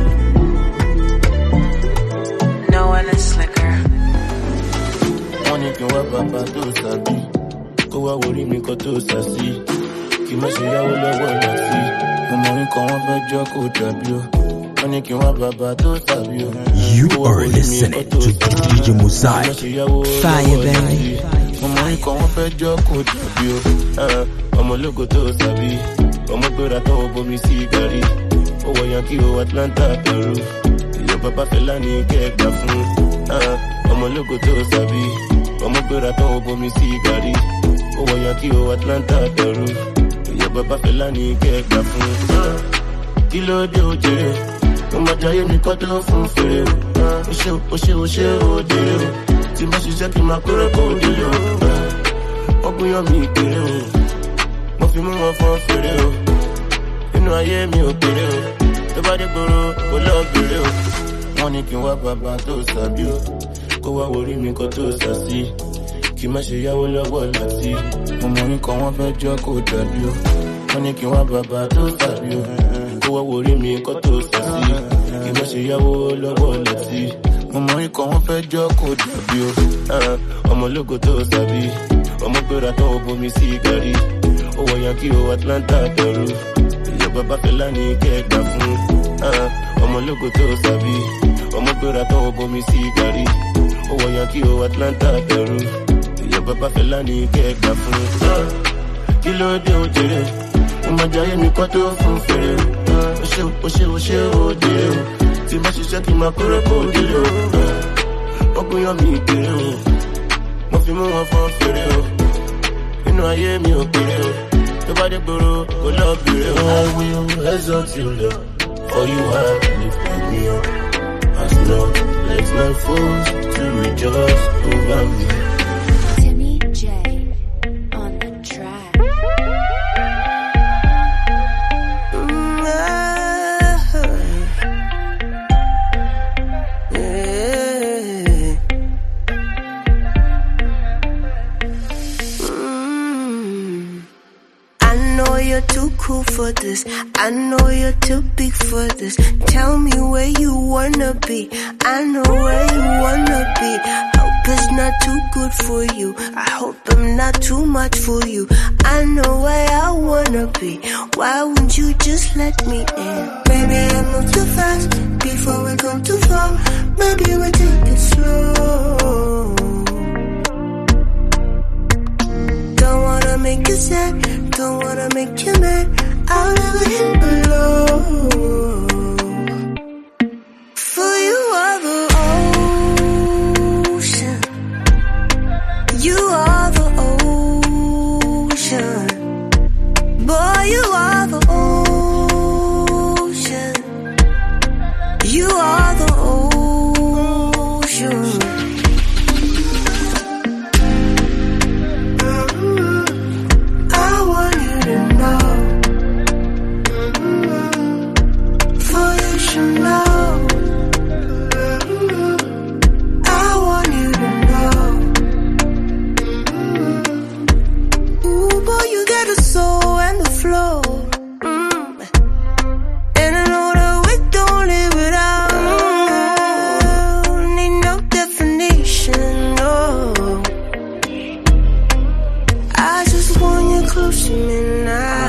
No one is slicker. Money can work papa to sabi. Go worry me ko to sasi. Ki ma se yawo lowo la si. Money kan won fe jo ko dabi o. Money can work papa to sabi o. You are listening to DJ Mosaic. Fire, baby. Money kan won fe jo ko dabi o. Omo logo to sabi. Omo gbera to bomi si gari. Owo Yankee o Atlanta Peru. Your papa fella ni kegba fun. Omo logo to sabi. Omo gbera to bomi si gari. Owo Yankee o Atlanta Peru. Your papa fella ni kegba fun. Kilo de o jere. Omo jaye mi ko to fun fere. O se o jere. Ti ma ṣiṣẹ́ ki ma kore ko dele o. Ogun yo mi kere o. Mo fi mu wọn fọn fere o. Inú ayé mi ò kéré o. Tó bá dé gbòòrò kò lọ bèrè o. Wọ́n ní kí n wá bàbá tó sàbí o. Kó wá orí mi kan tó sàsí. Kí má ṣe yáwó lọ́wọ́ láti. Ọmọ yín kan wọ́n fẹ́ jọ́ kó dàbí o. Wọ́n ní kí n wá bàbá tó sàbí o. Kó wá orí mi kan tó sàsí. Kí má ṣe yáwó lọ́wọ́ láti. Ọmọ yín kan wọ́n fẹ́ jọ́ kó dàbí o. Ọmọ ológo tó sàbí. Ọmọ gbéra tó bomi sí gàrí. Owó Yankee o Atlanta Peru. Baba fella ni kegba fun. Ọmọ ológo tó sàbí. Ọmọ gbéra tó bomi sí gàrí. Owó Yankee o Atlanta Peru. Ìyá baba fella ni kegba fun. Kí ló dé o jèrè? Ọmọ jayé mi kọ́ tó fún fèrè. O ṣe o dèrè o. Tí bá ṣiṣẹ́ kí n máa kórè kó délé o. Ọkùn yọ mi kéré o. Mo fi mú wọn fọ́n fèrè o. Inú ayé mi ò kéré o. I will exalt you, Lord, for you have lifted me up. As Lord, let my foes to rejoice over me. Timmy J on the track. You're too cool for this. I know you're too big for this. Tell me where you wanna be. I know where you wanna be. Hope it's not too good for you. I hope I'm not too much for you. I know where I wanna be. Why wouldn't you just let me in? Maybe I move too fast before we go too far. Maybe we take it slow. Don't wanna make you sad, don't wanna make you mad. I'll never hit below. For you are the ocean. You are the ocean. Boy, you are the ocean. You are the ocean. I want you to know. For you should know. I want you to know. Ooh, boy, you got the soul and the flow. And I know that we don't live without. Need no definition, no. I just want you close to me now.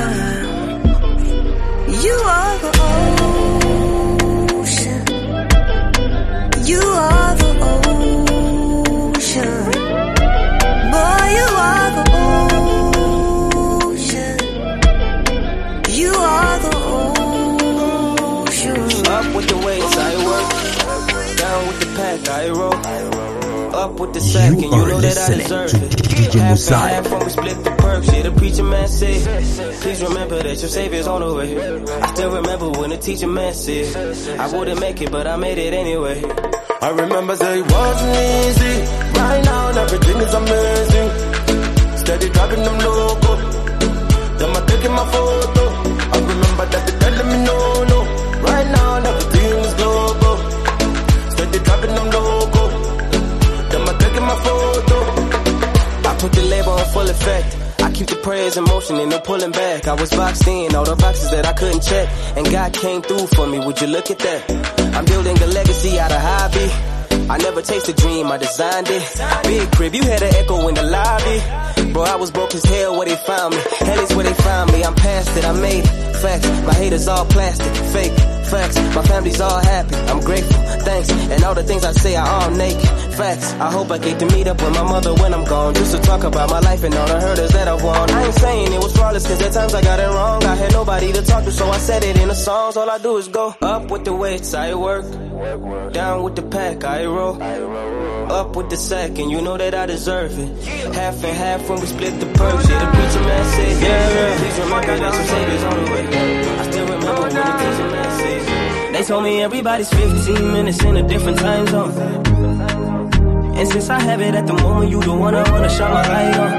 You are the ocean. You are the ocean. Boy, you are the ocean. You are the ocean. Up with the weights, I work. Down with the pack, I roll. Up with the sack, and you know that I deserve it. Half and half when we split the perks. Yeah, the preacher man said, please remember that your savior's on the way. I still remember when the teacher man said, I wouldn't make it, but I made it anyway. I remember say it wasn't easy. Right now everything is amazing. Steady dropping them loco. Them are taking my photo. I remember that they telling me no. Right now everything is global. Steady dropping them loco. Them are taking my photo. I put the label on full effect. I keep the prayers in motion and no pulling back. I was boxed in, all the boxes that I couldn't check. And God came through for me, would you look at that? I'm building a legacy out of hobby. I never chased a dream, I designed it. Big crib, you had an echo in the lobby. Bro, I was broke as hell where they found me. Hell is where they found me, I'm past it, I made it. Facts, my haters all plastic, fake. Facts, my family's all happy, I'm grateful, thanks. And all the things I say are all naked. Facts, I hope I get to meet up with my mother when I'm gone. Just to talk about my life and all the hurdles that I've won. I ain't saying it was flawless, cause at times I got it wrong. I had nobody to talk to, so I said it in the songs. All I do is go up with the weights, I work. Down with the pack, I roll. Up with the sack, and you know that I deserve it. Half and half when we split the perks. Yeah, the preacher man said, yeah, please remember that your savior's on the way. I still remember when the teacher man said, they told me everybody's 15 minutes in a different time zone. And since I have it at the moment, you the one I wanna shine my light on.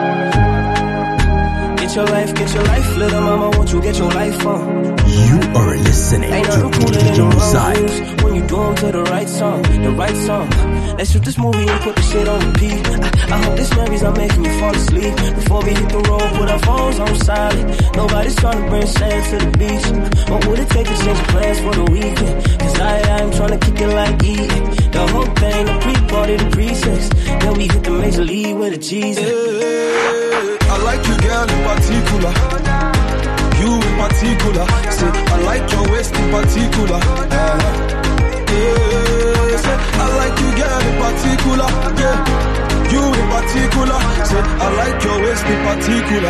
Get your life, little mama, won't you get your life on? You are listening to DJ Mosaic. When you do them to the right song. Let's shoot this movie and put the shit on repeat. I hope this memories are making you fall asleep. Before we hit the road, put our phones on silent. Nobody's trying to bring sand to the beach. What would it take to change plans for the weekend? Cause I'm trying to kick it like eating. The whole thing, the pre-party, the pre-sex. Then we hit the major league with the G's. I like you, girl, in particular. You in particular. Say, I like your waist in particular. Say, I like you, girl, in particular. Yeah, you in particular. Say, I like your waist in particular.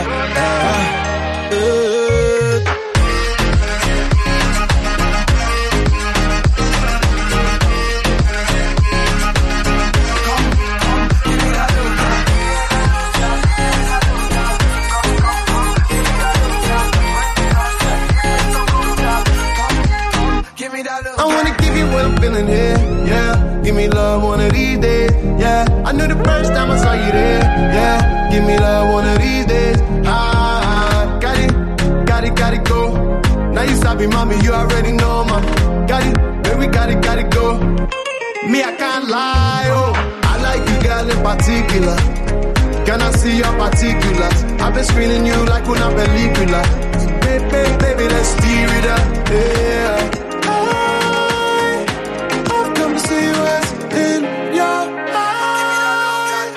I wanna give you what I'm feeling here, yeah. Give me love one of these days, yeah. I knew the first time I saw you there, yeah. Give me love one of these days, got it, go. Now you sabi, mommy, you already know, ma. Got it, baby, got it, go. Me, I can't lie, oh. I like you, girl, in particular. Can I see your particulars? I've been screening you like una película. Baby, Hey, baby, let's steer it up. Yeah. I've come to see what's in your eyes.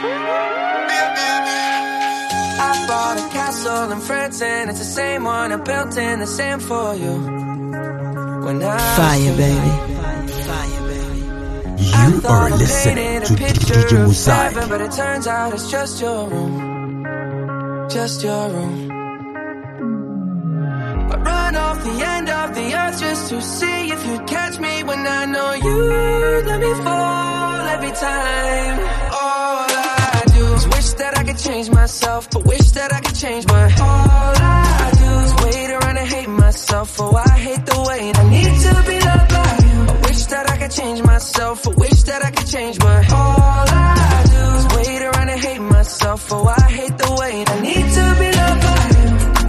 I bought a castle in France and it's the same one I built in the sand for you. When I Fire, baby. You are listening to DJ Mosaic. But it turns out it's just your room. Just your room. I run off the end of the earth just to see if you'd catch me when I know you let me fall every time. All I do is wish that I could change myself, but wish that I could change my. All I do is wait around and hate myself. Oh, I hate the way I need to be loved by you. I wish that I could change myself, but wish that I could change my. All I do is wait around and hate myself. Oh, I hate the way I need to be loved by you.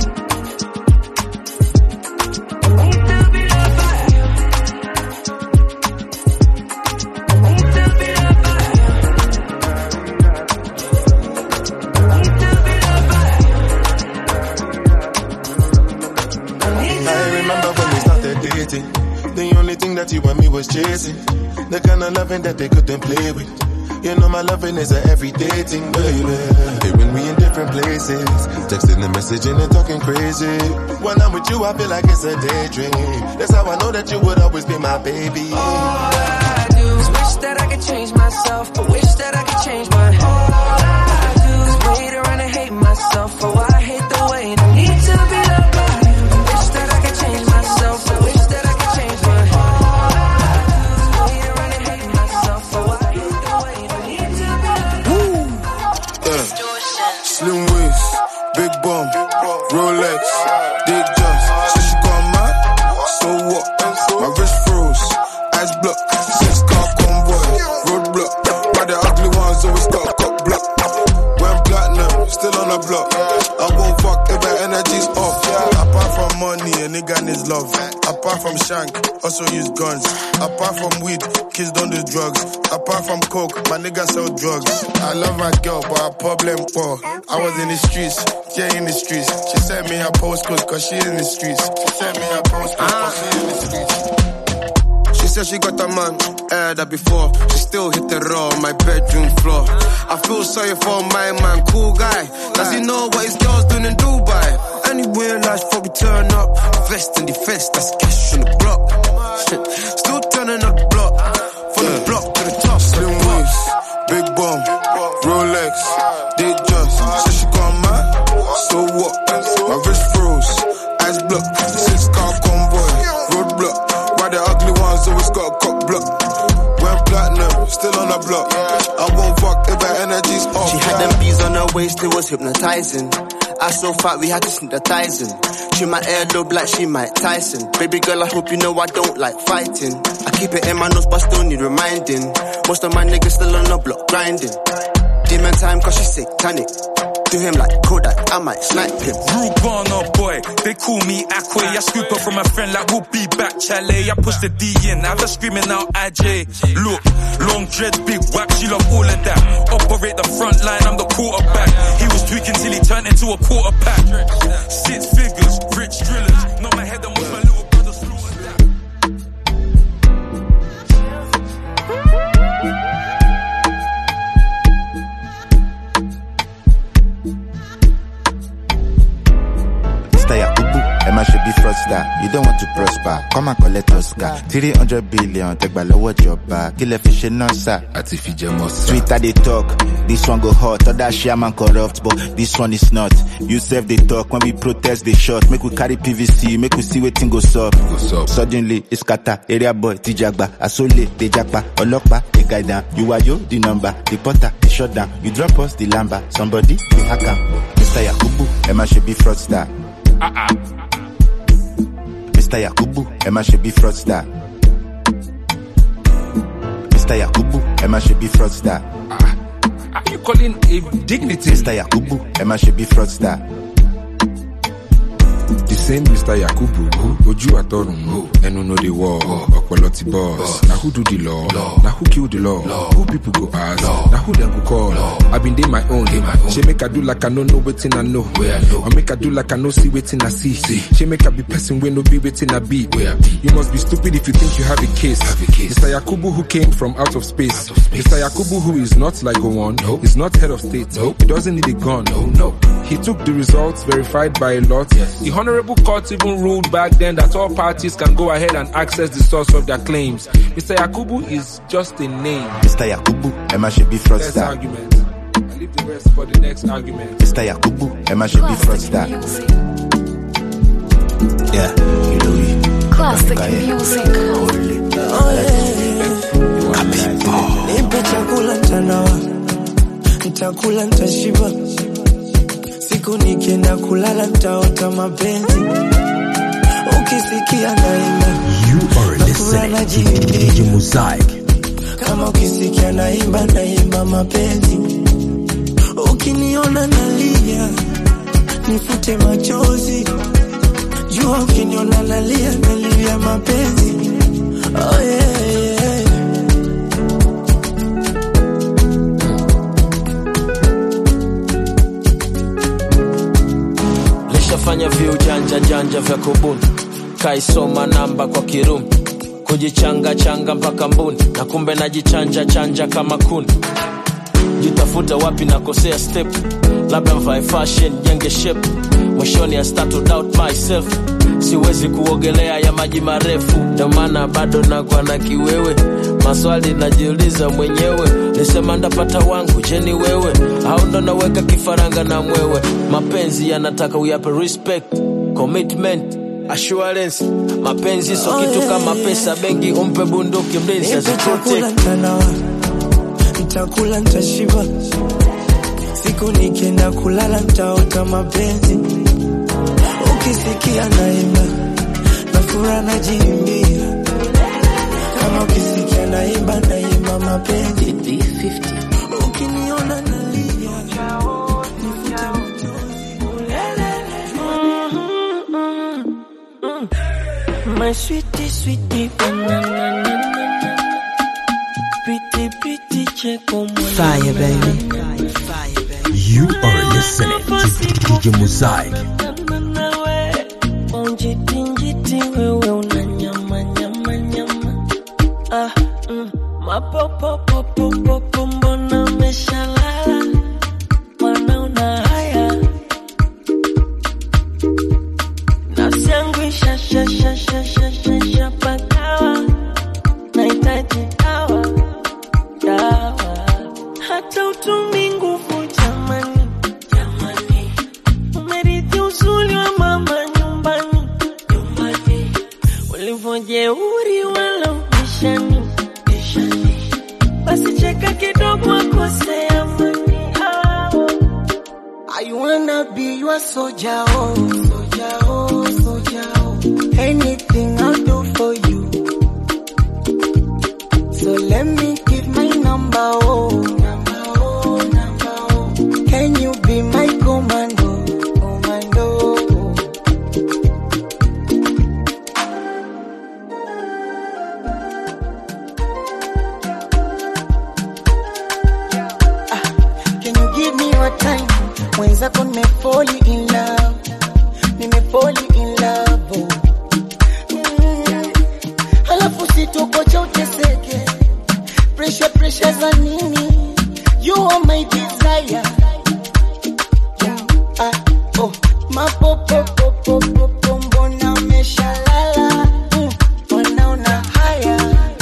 The only thing that you and me was chasing, the kind of loving that they couldn't play with. You know my loving is an everyday thing, baby. Hey, when we in different places, texting and messaging and talking crazy. When I'm with you, I feel like it's a daydream. That's how I know that you would always be my baby. All I do is wish that I could change myself, but wish that I could change my. All I do is wait around and hate myself. Oh, I hate the way I need to be loved by you. Wish that I could change myself, but wish that I could change my. All I do is wait around and hate myself. Oh, I hate the way I need to be loved by you. Slim waist, big bum, Rolex, they just said she got mad. So what? My wrist froze, eyes blocked, 6-car convoy, roadblock. But the ugly ones always got block. Went platinum, still on the block. I won't fuck if the energy's off. Apart from money, a nigga needs love. Apart from shank, also use guns. Apart from weed, kids don't do drugs. Apart from coke, my nigga sell drugs. I love my girl, but her problem for I was in the streets, yeah, in the streets. She sent me her postcode cause she in the streets. She sent me her postcode cause she in the streets. She said she got a man, aired that before. She still hit the raw on my bedroom floor. I feel sorry for my man, cool guy. Does he know what his girl's doing in Dubai? Anywhere life before we turn up. Vest in the fence, that's cash on the block. Still turning up the block. From the block to the top. Slim waist, big bum, Rolex, they just said she got mad. So what? My wrist froze, eyes blocked, 6-car convoy, roadblock. Why the ugly ones always got a cock block? Went platinum, still on the block. I won't fuck if her energy's off. She had them bees on her waist, it was hypnotizing. I so fat we had to sneak the thighs in. She might earlobe like she might Tyson. Baby girl, I hope you know I don't like fighting. I keep it in my nose but still need reminding. Most of my niggas still on the block grinding. Demon time cause she satanic. Do him like Kodak, I might snipe him. Rude Barner boy, they call me Aquay. I scoop up from my friend like we'll be back, Chalet. I push the D in, I have her screaming out IJ. Look, long dreads, big whack, she love all of that. Operate the front line, I'm the quarterback. He was tweaking till he turned into a quarterback. 6 figures, rich drillers. Not my head, I'm with my little brother slaughtered that. Emma should be fraudster. You don't want to prosper. Come and collect Oscar. 300 billion. Take by lower job back. Kill a fish in sir. At if you Twitter they talk. This one go hot. Other shaman corrupt. But this one is not. You self they talk. When we protest they shot. Make we carry PVC. Make we see what thing goes up. Suddenly it's kata. Area boy. Tijagba. Asole. They jackpa. Olokpa. They guide down. You are yo. The number. The potter. The shut down. You drop us. The lamba. Somebody. The hacker. Mr. Yakubu. Emma should be fraudster. Mr. Yakubu, Emma should be fraudster. Mr. Yakubu, Emma should be fraudster. Are you calling a dignity? Mr. Yakubu, Emma should be fraudster. The same Mr. Yakubu, Oju Atorun, Enu know the war, Okwaloti boss. Now who do the law? Now who kill the law? Who people go ask? Now who them go call? I been day my own. She make I do like I know waiting I know. Or make I do like I know see waiting I see. She make I be person when no be waiting I be. You must be stupid if you think you have a case. Mr. Yakubu who came from out of space. Mr. Yakubu who is not like Gowon, is not head of state. He doesn't need a gun. He took the results verified by a lot. The Honorable Court even ruled back then that all parties can go ahead and access the source of their claims. Mr. Yakubu is just a name. Mr. Yakubu, Emma should be fraudster. Argument. I leave the rest for the next argument. Mr. Yakubu, Emma should be fraudster. Yeah, you know it. Classic music. Nipe chakula mtanawa, nitakula nitashiba. Siku nikienda kulala nitaota mapenzi. Ukisikia naimba, you are listening to DJ Mosaic. Kama ukisikia naimba mapenzi. Ukiniona nalia, nifute machozi. Jua ukiniona nalia mapenzi. Oh yeah, yeah. Lishafanya janja vya kubuni. Kaisoma namba kwa Kirumi. Kujichanga mpaka mbuni. Na kumbe najichanja kama kuni. Jitafuta wapi nakosea step. Labda mvae fashion, jenge shape. Mwishoni I start to doubt myself. Siwezi kuogelea ya maji marefu. Ndio maana bado nakuwa na kiwewe. Maswali najiuliza mwenyewe. Nisema ndapata wangu, je ni wewe? Au ndo naweka kifaranga na mwewe? Mapenzi yanataka uyape respect, commitment, assurance. Mapenzi so kitu kama pesa bengi, umpe bunduki mlinzi asiprotect. Nitakula nitashiba. Siku nikienda kulala nitaota mapenzi. Ukisikia naimba, nafura najiimbia. Kama ukisikia naimba mapenzi. Ukiniona nalia, nifute machozi. My sweetie banana. Pretty check on my fire, baby. You are listening to DJ Mosaic. Onjiti wewe unanyama. Mapopo mbona umeshalala? Mwana una haya. Nafsi yangu isha pakawa. Nahitaji dawa. Hata utumi nguvu jamani. Umerithi uzuri wa mama nyumbani. Ulivojeuri wala ubishani. Basi cheka kidogo akosea mani. I wanna be your soldier, soldier. Anything I'll do for you. So let me give my number, number. Can you be my commando? Can you give me your time? Mwenzako nimefall in love. Halafu sitokocha uteseke. Pressure za nini? You are my desire. Mapopo mbona umeshalala? Mbona una haya?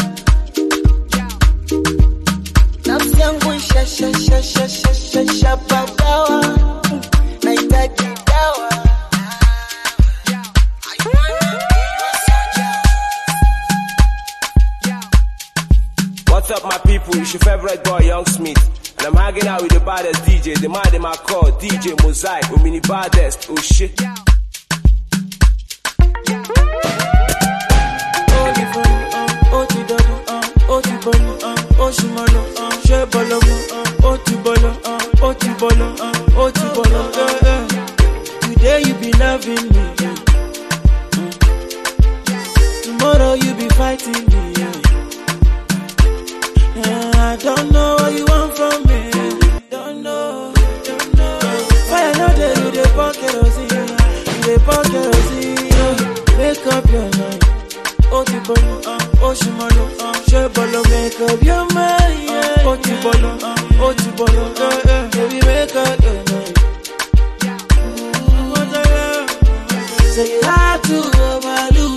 Nafsi yangu isha pagawa. Nahitaji dawa. What's up, my people? It's your favorite boy, Young Smith. And I'm hanging out with the baddest DJ. The man in my call, DJ Mosaic. With me the baddest. Oh shit. Today you be loving me. Don't know what you want from me. Don't know. Fire no day, you dey pour kerosene. You dey pour kerosene. Make up your mind. Otibolo, Oshimolo, Shebolo, make up your mind. Otibolo, baby, make up your mind. Say you have to overlook.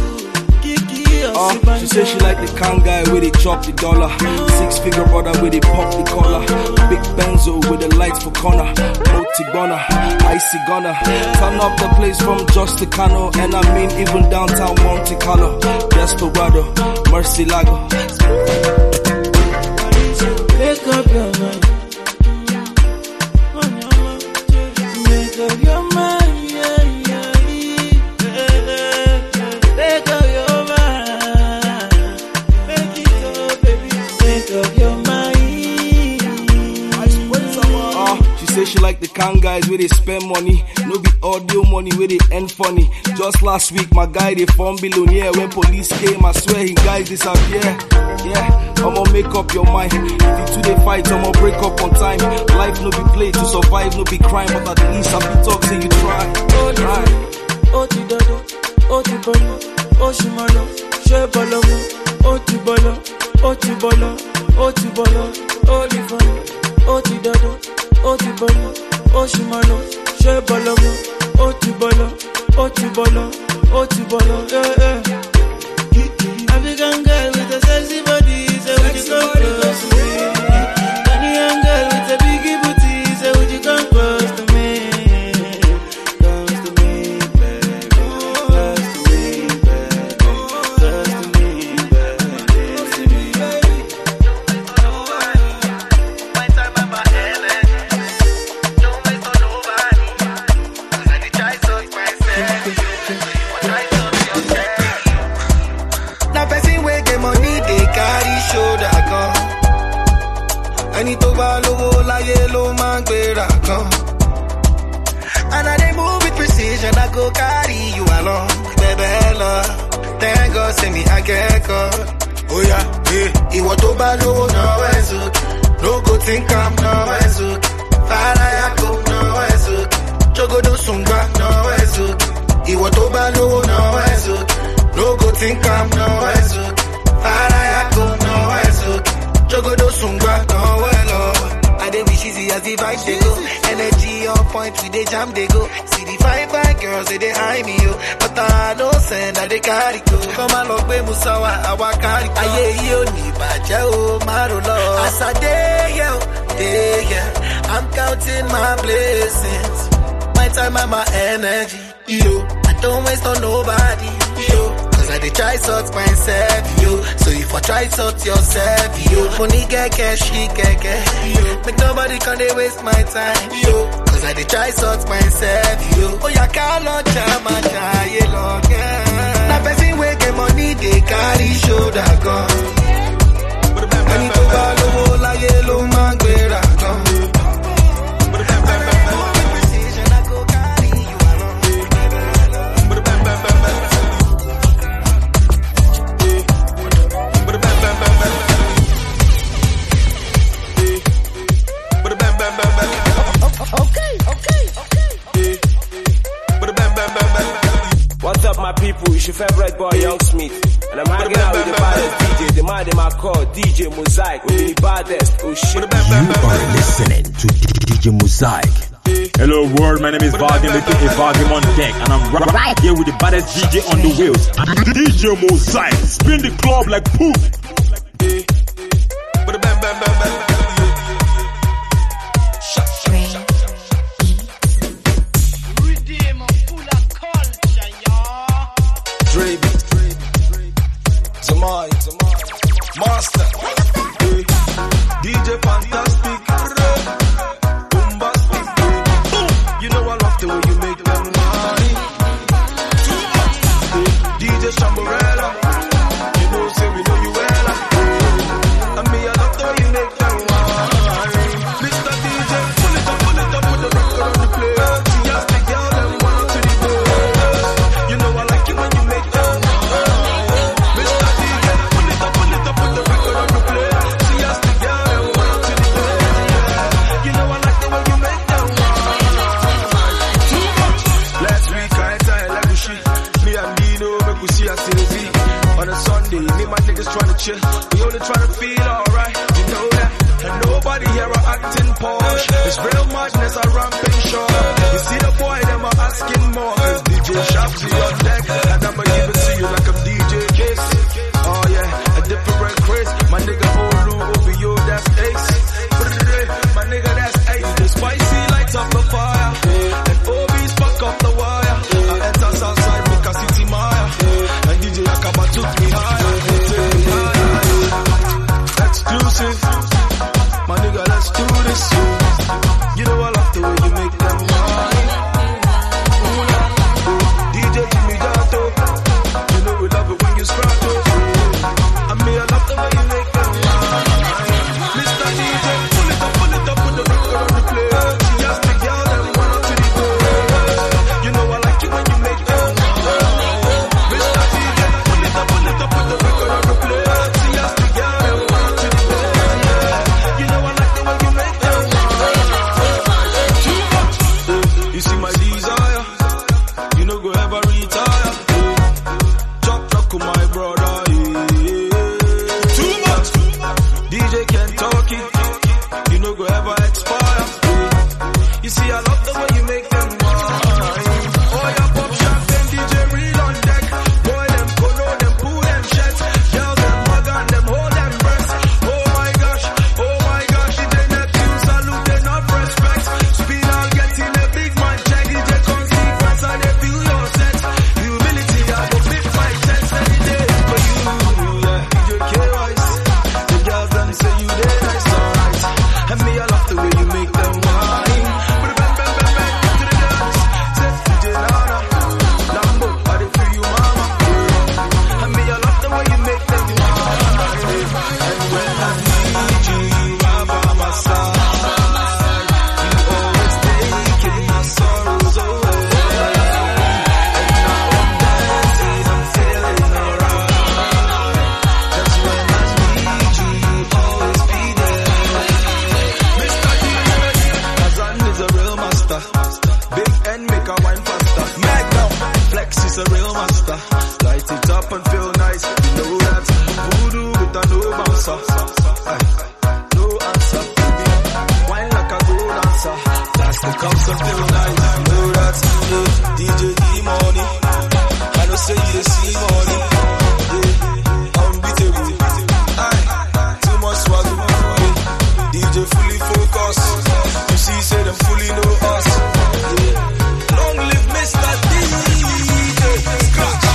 She say she like the kind guy where they chop the dollar. 6-figure brother where they pop the collar. Big Benzo with the lights for corner. Multi-gunner, icy gunner. Turn up the place from Just to Cano. And I mean even downtown Monte Carlo. Desperado, Mercy Lago. Make up your mind. Make up your mind. Say she like the kind guys where they spend money. No be audio money where they end funny. Just last week my guy they found billionaire. When police came I swear he guys disappear. Yeah, I'ma make up your mind. If you two they fight I'ma break up on time. Life no be play to survive no be crime. But at least I be talk say you try. Otidodo, Otibolo, Oshimolo, Shebolo, Otibolo, Olifano, Otidodo, Otibolo, Oshimolo, Shebolo, Otibolo, yeah. African girl with a sexy body, say would you come close to me? Ghanaian girl with a biggie booty, say would you come close to me? Close to me, baby. Close to me, baby. Close to me, baby. Close to me, baby. My time and my energy. Don't waste on nobody. 'Cause I did try so myself. Try so yourself. Now person wey get money they carry shoulder gun. Ẹni tó bá lówó láyé ló máa ń gbéra kan. And I dey move with precision, I go carry you along. Baby, love, thank God say me I get caught. Oh yeah, yeah. Ìwọ tó bá lówó náà ẹ̀ sókè. No go think I'm náà ẹ̀ sókè. Fàráyà kò náà ẹ̀ sókè. Jogodo sùngbà náà ẹ̀ sókè. Ìwọ tó bá lówó náà ẹ̀ sókè. No go think I'm náà ẹ̀ sókè. Fàráyà kò náà ẹ̀ sókè. Jogodo sùngbà náà ẹ̀ lọ. I dey wish easy as the vibe they go. Energy on point, we dey jam they go. See the fine girls, they eye me yo. But I no send that they carry go. Come on, look, baby, Musawa, awa carry go. Aye, yo, ni baja o, maro lo. As I day, I'm counting my blessings. My time and my energy, yo. I don't waste on nobody, yo. 'Cause I dey try sort myself, yo. So if I try sort yourself, yo. Money get cash, she get cash, yo. Make nobody can they waste my time, yo. 'Cause I dey try sort myself, yo. Oh yeah, call jama jaye long. Na person wey get money they carry shoulder gun. Ẹni tó bá lówó láyé ló máa ń gbéra kan. What's up, my people? It's your favorite boy, Young Smith. And I'm hanging out with the baddest DJ. The man in my call, DJ Mosaic. With the baddest. Oh shit. You are listening to DJ Mosaic. Hello world, my name is Vagim, aka Vagim on deck. And I'm right here with the baddest DJ on the wheels. DJ Mosaic. Spin the club like poof. Master, DJ Fantastic, Bombastic, you know I love the way you make them money. DJ Shamborella, you know say we know you well. And me I love the way you make them money. Mr. DJ, pull it up, put the record on the play. She has the girl and wanna to the boy. You know I like it when you make them money. Mr. DJ, pull it up, put the record on the play. only trying to feel alright. You know that. And nobody here are acting posh. It's real madness, a ramping show. You see the boy, them are asking more. Cause DJ Shafty on deck. And I'ma give it to you like I'm DJ Kiss. Oh yeah, a different Chris. My nigga Olu, OBO, that's Ace. My nigga, that's Ace. The spicy lights up the fire. And OB's fuck up the wire. I enter Southside because City Maya. And DJ Akaba took me higher. Take me higher. Exclusive. My nigga, let's do this. You know I love the way you make them mine. DJ Jimmy Dato. You know we love it when you scratch it. I mean, I love the way you make them mine. Mr. DJ, pull it up, put the record on the player. She has the girl and run up to the door. You know I like it when you make them mine. Mr. DJ, pull it up, put the record on the player. She has the girl and run up to the door. You know I like the way you make them mine. Too much. You see my desire. You know go ever retire. Chop with my brother. Too much. DJ Kentucky. You know go ever expire. You see I love the way you make them wine. Oh yeah, pop champagne, DJ real on deck. Boy them polo, them pull them sheds. Girls them mug and them hold them breasts. Oh my gosh, DJ Neptune salute they not respect. Speed I'll get in a big man check. DJ consequence and they feel your set. Humility I go flip my chest any day for you. Yeah, DJ KYs. The girls them say you they nice, alright. And me I love the way you make them wine. Put it bang bang bang bang to the dance. Set DJ Nana, Lambo, I dey feel you mama. And me I love the way you make them wine. And when I need you, you are by my side. You always taking my sorrows away. And now I'm dancing, I'm feeling alright. Just when I need you, you always be there. Mr. DJ, Kazan is a real master. Big N make a wine faster. Magnum, Flex is a real master. Light it up and feel nice. You know that. Voodoo with a no bouncer. No answer. Wine like a go dancer. That's the cups and feel nice. You know that. DJ E-Money. I know say you see money. Unbeatable. Too much swag. DJ fully focused. You see, say them fully know us. Long live Mr. DJ. Scratch.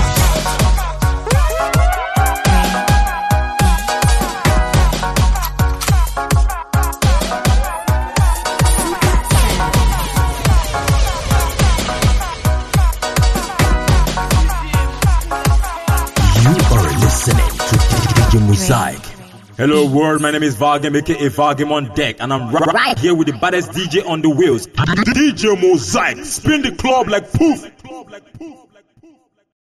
You are listening to DJ Mosaic. Hello world, my name is Vagem, aka Vagem on deck, and I'm right here with the baddest DJ on the wheels, DJ Mosaic. Spin the club like poof.